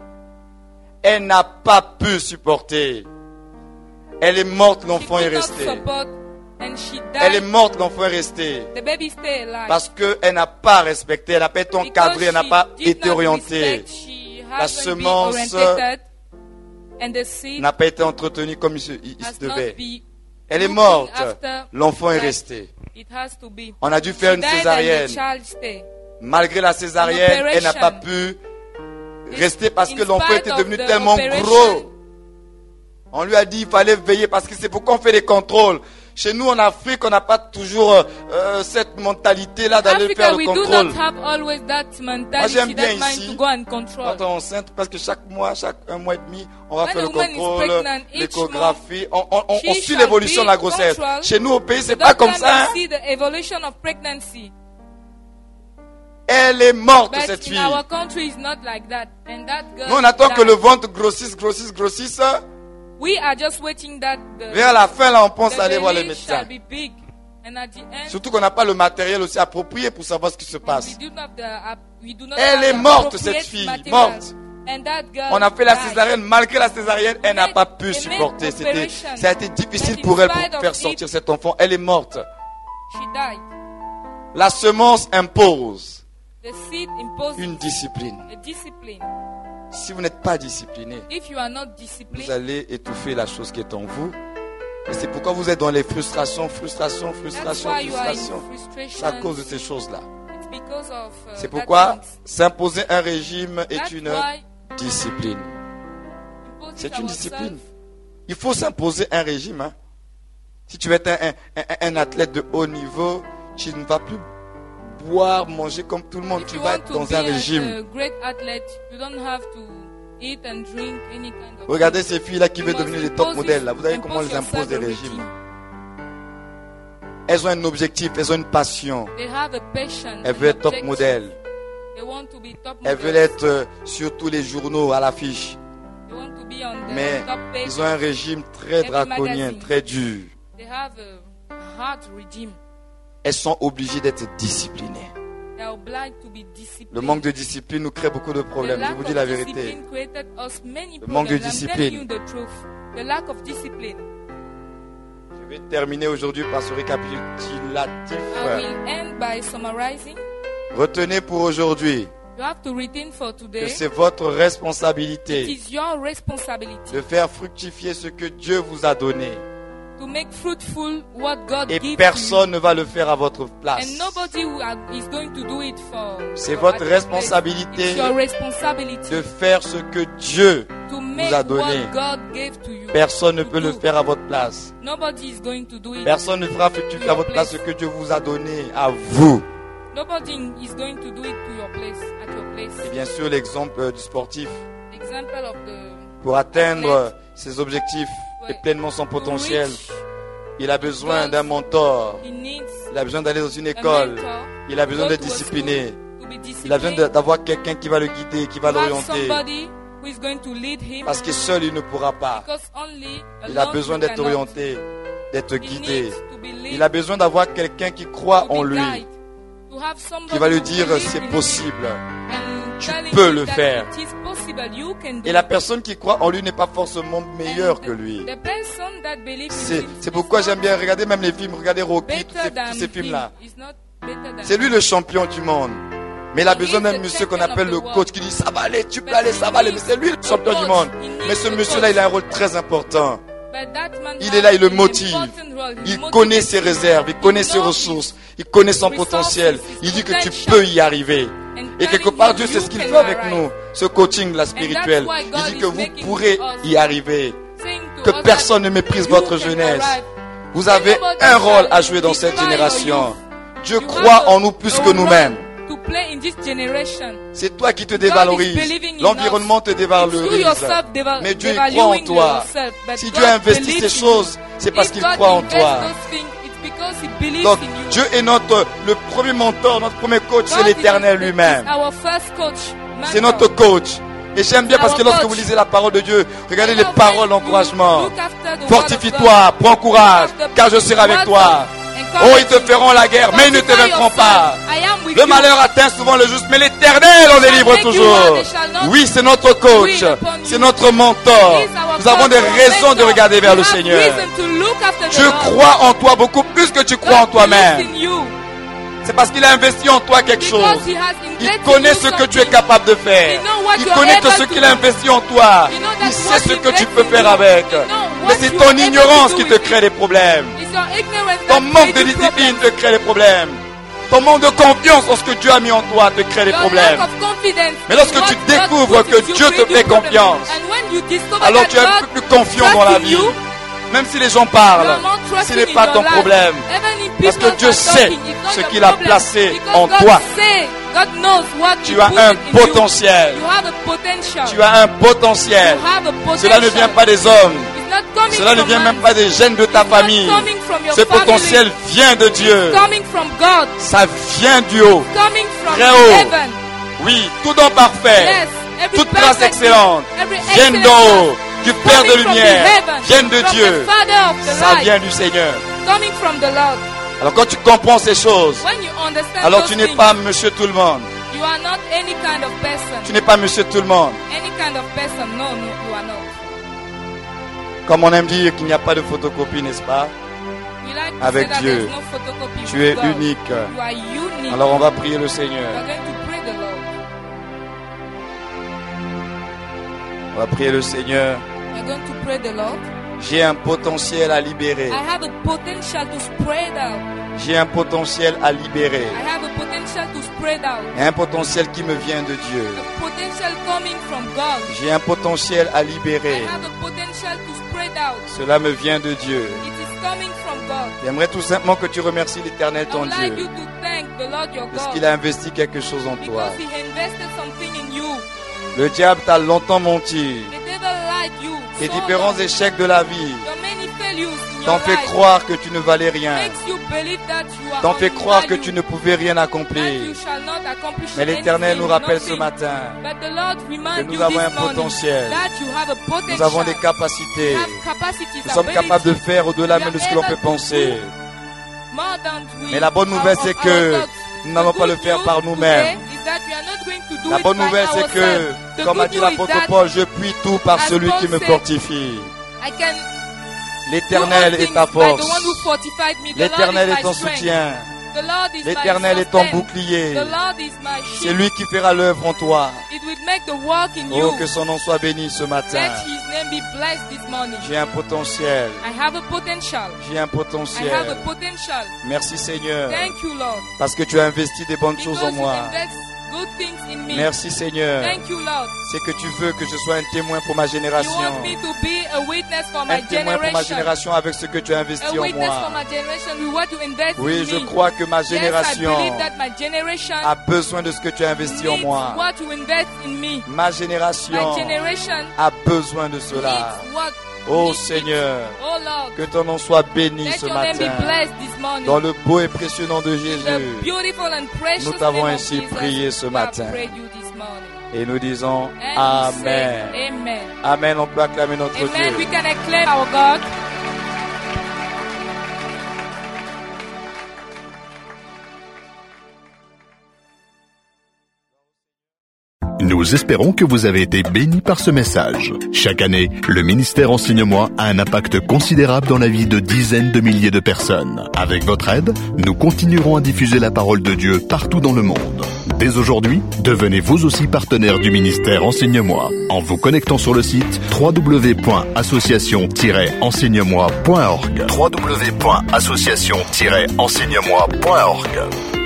Elle n'a pas pu supporter. Elle est morte, she l'enfant est could not resté. support, and she Elle est died. morte, l'enfant est resté. The baby stayed alive. Parce qu'elle n'a pas respecté, elle n'a pas été Because encadrée, elle n'a she pas did été not orientée, respect, she La hasn't been semence orientated, and the seed n'a pas été entretenue comme il se, il- il has se not devait. been Elle est looking morte, after l'enfant est like resté. it has to be. On a dû faire She une died and the césarienne. child stayed. Malgré la césarienne, elle n'a pas pu rester parce que In l'enfant spite était of devenu the tellement operation, gros. On lui a dit qu'il fallait veiller parce que c'est pourquoi on fait des contrôles. Chez nous en Afrique, on n'a pas toujours euh, cette mentalité-là d'aller Africa, faire le we do contrôle. not have always that Moi, mentality, j'aime bien that mind ici, to go and control. quand on est enceinte, parce que chaque mois, chaque un mois et demi, on va When faire a le woman is contrôle, pregnant, each l'échographie. On, on, on, she on suit shall l'évolution be de la grossesse. controlled. Chez nous au pays, c'est The pas comme doctor ça. may hein. see the evolution of pregnancy. Elle est morte, But cette in fille. our country, it's not like that. And that girl Nous, on attend que died. le ventre grossisse, grossisse, grossisse. We are just waiting that the, Vers la fin, là, on pense the aller voir le belly médecin. shall be big. And at the end, Surtout qu'on n'a pas le matériel aussi approprié pour savoir ce qui se passe. we do not the, uh, we do not Elle have est the morte, appropriate cette fille, materials. morte. And that girl On a fait la died. césarienne, malgré la césarienne, elle n'a pas pu They made supporter. C'était, operation. ça a été difficile But in pour elle spite pour of faire it, sortir cet enfant. Elle est morte. She died. La semence impose The seed imposes une discipline. a discipline. Si vous n'êtes pas discipliné, If you are not vous disciplined, allez étouffer la chose qui est en vous. Et c'est pourquoi vous êtes dans les frustrations, frustrations, that's frustrations, why you are in frustrations. C'est frustration. à cause de ces choses-là. It's because of uh, C'est that pourquoi things. s'imposer un régime est That's une why discipline. imposing C'est une ourselves- discipline. Il faut s'imposer un régime. hein. Si tu veux être un, un- un- un athlète de haut niveau, tu ne vas plus boire, manger comme tout le monde. If Tu you vas want être to dans be un a- régime. a great athlete, you don't have to eat and drink any kind of. Regardez ces filles-là qui You veulent must devenir des top impose modèles. it- Là. Vous voyez comment impose elles imposent yourself des a régimes. routine. Elles ont un objectif, elles ont une passion. They have a passion. Elles an veulent être top objective. modèle. They want to be top Elles models. veulent être euh, sur tous les journaux à l'affiche. They want to be on the Mais top page. ils ont un régime très Every draconien, magazine. très dur. They have a hard regime. Elles sont obligées d'être disciplinées. They are obliged to be disciplined. Le manque de discipline nous crée beaucoup de The problèmes. Je lack vous dis of la vérité. discipline created us many Le manque de problems. I'm discipline. telling you the truth. The lack of discipline. Je vais terminer aujourd'hui par ce récapitulatif. I will end by summarizing. Retenez pour aujourd'hui You have to retain for que today. c'est votre It responsabilité is your responsibility de faire fructifier ce que Dieu vous a donné. to make fruitful what God Et gives personne ne va le faire à votre you. place. And nobody who are- is going to do it for. C'est for votre at- responsabilité It's your responsibility de faire ce que Dieu to make a donné. what God gave to you. Personne ne to peut le do. faire à votre place. Nobody is going to do it. Personne ne fera fructifier à votre place ce que Dieu vous a donné à vous. Nobody is going to do it to your place, at your Et place. bien sûr, l'exemple euh, du sportif. Example of the Pour atteindre euh, ses objectifs et Ouais. pleinement son to potentiel, reach, il a besoin d'un mentor. he needs Il a besoin d'aller dans une a école. mentor, Il a besoin go d'être to a discipliné. school, to be Il a besoin de- disciplined, d'avoir quelqu'un qui va le guider, qui va to have l'orienter. somebody who is going to lead him, Parce que seul, il ne pourra pas. because only Il a alone besoin he d'être cannot. orienté, d'être He guidé. needs to be led, Il a besoin d'avoir quelqu'un qui croit to be en lui, guided, to have somebody qui va lui who dire believes c'est in him possible. and Tu telling peux him le that faire. it is possible, you can do Et la it. personne qui croit en lui n'est pas forcément meilleure And que lui. the person that believes in C'est him c'est is pourquoi not j'aime bien regarder même les films, regarder Rocky, tous better ces, than tous ces him. films-là. Is not better than C'est lui him. le champion du monde. Mais il a He besoin is d'un the monsieur qu'on champion of appelle the le world. coach qui dit ça va aller, tu peux But aller, he ça va aller. Mais needs c'est lui le champion the du coach. monde. He needs Mais ce the monsieur-là, coach. il a un rôle très important. But that man Il has est là, il le an motive. important role. He Il motivates connaît ses you. réserves, il connaît ses knows ressources, il connaît son resources, potentiel. his Il dit que tu potential. peux y arriver. And Et telling quelque part, him Dieu sait you ce qu'il can fait avec arrive. nous, ce coaching là spirituel. why God Il dit is que vous making pourrez us y arriver, Saying to que us personne that ne méprise you votre can jeunesse. arrive. Vous avez Nobody un rôle shall à jouer dans cette defy your génération. youth. Dieu You croit have a- en nous plus a que nous-mêmes. role to play in this generation. C'est toi qui te God is dévalorises. believing in L'environnement te us. It's you dévalorise. yourself deva- Mais Dieu il croit en devaluing toi. yourself, but Si God Dieu investit believes ces in you. choses, c'est parce If qu'il God croit en invests toi. those things, it's because He believes Donc in you. Dieu est notre le premier mentor, notre premier coach, c'est God l'Éternel is- lui-même. is our first coach, C'est mentor. notre coach. Et j'aime bien parce que Our lorsque coach. vous lisez la parole de Dieu, regardez I les love paroles when you d'encouragement. look after the word of Fortifie-toi, God. prends courage, Look after car je serai avec words toi. of Oh, ils te feront la guerre, mais ils ne te Fortify vaincront yourself. pas. I am with Le you. malheur atteint souvent le juste, mais l'Éternel en délivre make you toujours. one, they shall not Oui, c'est notre coach, will upon c'est you. notre mentor. He is our Nous avons God, des our raisons de mentor. regarder vers We le have Seigneur. reason to look after the Dieu Lord. croit en toi beaucoup plus que tu crois en God toi-même. believes in you C'est parce qu'il a investi en toi quelque chose. because He has Il invested connaît in ce you que tu es something. capable de faire. You know what Il you are connaît tout able ce to qu'il a do. investi en toi. You know Il that sait what ce He que tu invested peux in faire you. avec. You know Mais what c'est you ton are able to ignorance do qui with te it. crée des problèmes. It's your ignorance Ton that manque creates de the discipline problem. te crée des problèmes. Ton manque de confiance en ce que Dieu a mis en toi te crée des Your problèmes. lack of confidence Mais lorsque in tu what God découvres put que in you Dieu te creates fait the problem. confiance, And when you discover alors that tu es un God peu plus confiant dans trusts la in vie. you, Même si les gens you parlent, are not ce trusting n'est in pas your ton life. problème. Even if Parce que people Dieu are sait talking, it's not ce your qu'il a problem. placé Because en God toi. say, God knows what Tu He as put un in potentiel. You. You have a potential. Tu as un potentiel. You have a potential. Cela ne vient pas des hommes. It's not coming Cela ne from vient man. même pas des gènes de ta It's not famille. coming from your Ce family. potentiel vient de Dieu. It's coming from God. Ça vient du haut. Coming from Très haut. heaven. Oui, tout don parfait. Yes. Every Toute grâce perfect excellente gift, every viennent excellent d'en haut, gift du is Père de coming from the lumière, heaven, viennent de from Dieu. the Father of the Ça light, vient du Seigneur. coming from the Lord. Alors quand tu comprends ces choses, When you understand alors those tu n'es things, pas monsieur tout le monde. you are not any kind of person. Tu n'es pas monsieur tout le monde. Any kind of person. No, no, you are not. Comme on aime dire qu'il n'y a pas de photocopie, n'est-ce pas? We like to Avec say that Dieu. there's no photocopy Tu with es God. unique. You are unique. Alors on va prier le We Seigneur. are going to pray the Lord. On va prier le Seigneur. We are going to pray the Lord. J'ai un potentiel à libérer. I have a potential to spread out. J'ai un potentiel à libérer. I have a potential to spread out. Et un potentiel qui me vient de Dieu. A potential coming from God. J'ai un potentiel à I libérer. have a potential to spread out. Cela me vient de Dieu. It is coming from God. J'aimerais tout simplement que tu remercies l'Éternel I ton would like you Dieu. to thank the Lord your Parce God qu'il a investi quelque chose en toi. because He invested something in you. Le diable t'a longtemps menti. The devil lied you. Tes so différents long. échecs de la vie Your many failures in t'ont your fait life croire que tu ne valais rien. makes you believe that you are T'ont fait croire que unvalued, tu ne pouvais rien that accomplir. you shall not accomplish Mais l'Éternel anything, nous rappelle ce nothing. matin But the Lord remind que nous you avons this un morning potentiel. that you have a potential. Nous avons des capacités. You have capacities, Nous sommes abilities, capables de faire au-delà We même de are ce que l'on able peut to penser. more than we Mais la bonne nouvelle, are c'est of que our thoughts. nous n'allons The pas le good faire news par nous-mêmes. today is that we are not going to do La it bonne by nouvelle, c'est que, ourselves. The comme a good dit news l'apôtre is that Paul, je puis tout par as celui Paul qui me said, fortifie. I can L'Éternel do all est ta things by the force. one who fortified me. The L'Éternel Lord est is ton my strength. soutien. The Lord is my L'Éternel est ton sustain. bouclier. The Lord is my C'est shield. lui qui fera l'œuvre en toi. It will make the work in Oh, you. que son nom soit béni ce matin. Let His name be blessed this morning. J'ai un potentiel. I have a potential. J'ai un I have a potentiel. potential. Merci Seigneur. Thank you, Lord. Parce que tu as investi des bonnes choses Because en you moi. invest good things in me. Merci Seigneur. Thank you, Lord. C'est que tu veux que je sois un témoin pour ma You génération. want me to be a witness for my Un témoin pour ma generation. génération avec ce que tu as investi A en witness for moi. my generation. We want to invest Oui, in je me. crois que ma Yes, I génération believe that my generation a besoin de ce que tu as investi en needs moi. what you invest in me. Ma My génération generation a besoin de cela. needs what Oh needs it. Seigneur, Oh Lord, que ton nom soit béni let ce your name be matin. blessed this morning. Dans le beau et précieux nom de In the Jésus. beautiful and precious Nous t'avons name of ainsi Jesus, prié ce we have matin. prayed you this morning. Et nous disons And we Amen. say, Amen. Amen, on peut acclamer notre Amen. We Dieu. can acclaim our God. Nous espérons que vous avez été bénis par ce message. Chaque année, le ministère Enseigne-moi a un impact considérable dans la vie de dizaines de milliers de personnes. Avec votre aide, nous continuerons à diffuser la parole de Dieu partout dans le monde. Dès aujourd'hui, devenez vous aussi partenaire du ministère Enseigne-moi en vous connectant sur le site w w w point association tiret enseigne moi point org. w w w point association tiret enseigne moi point org.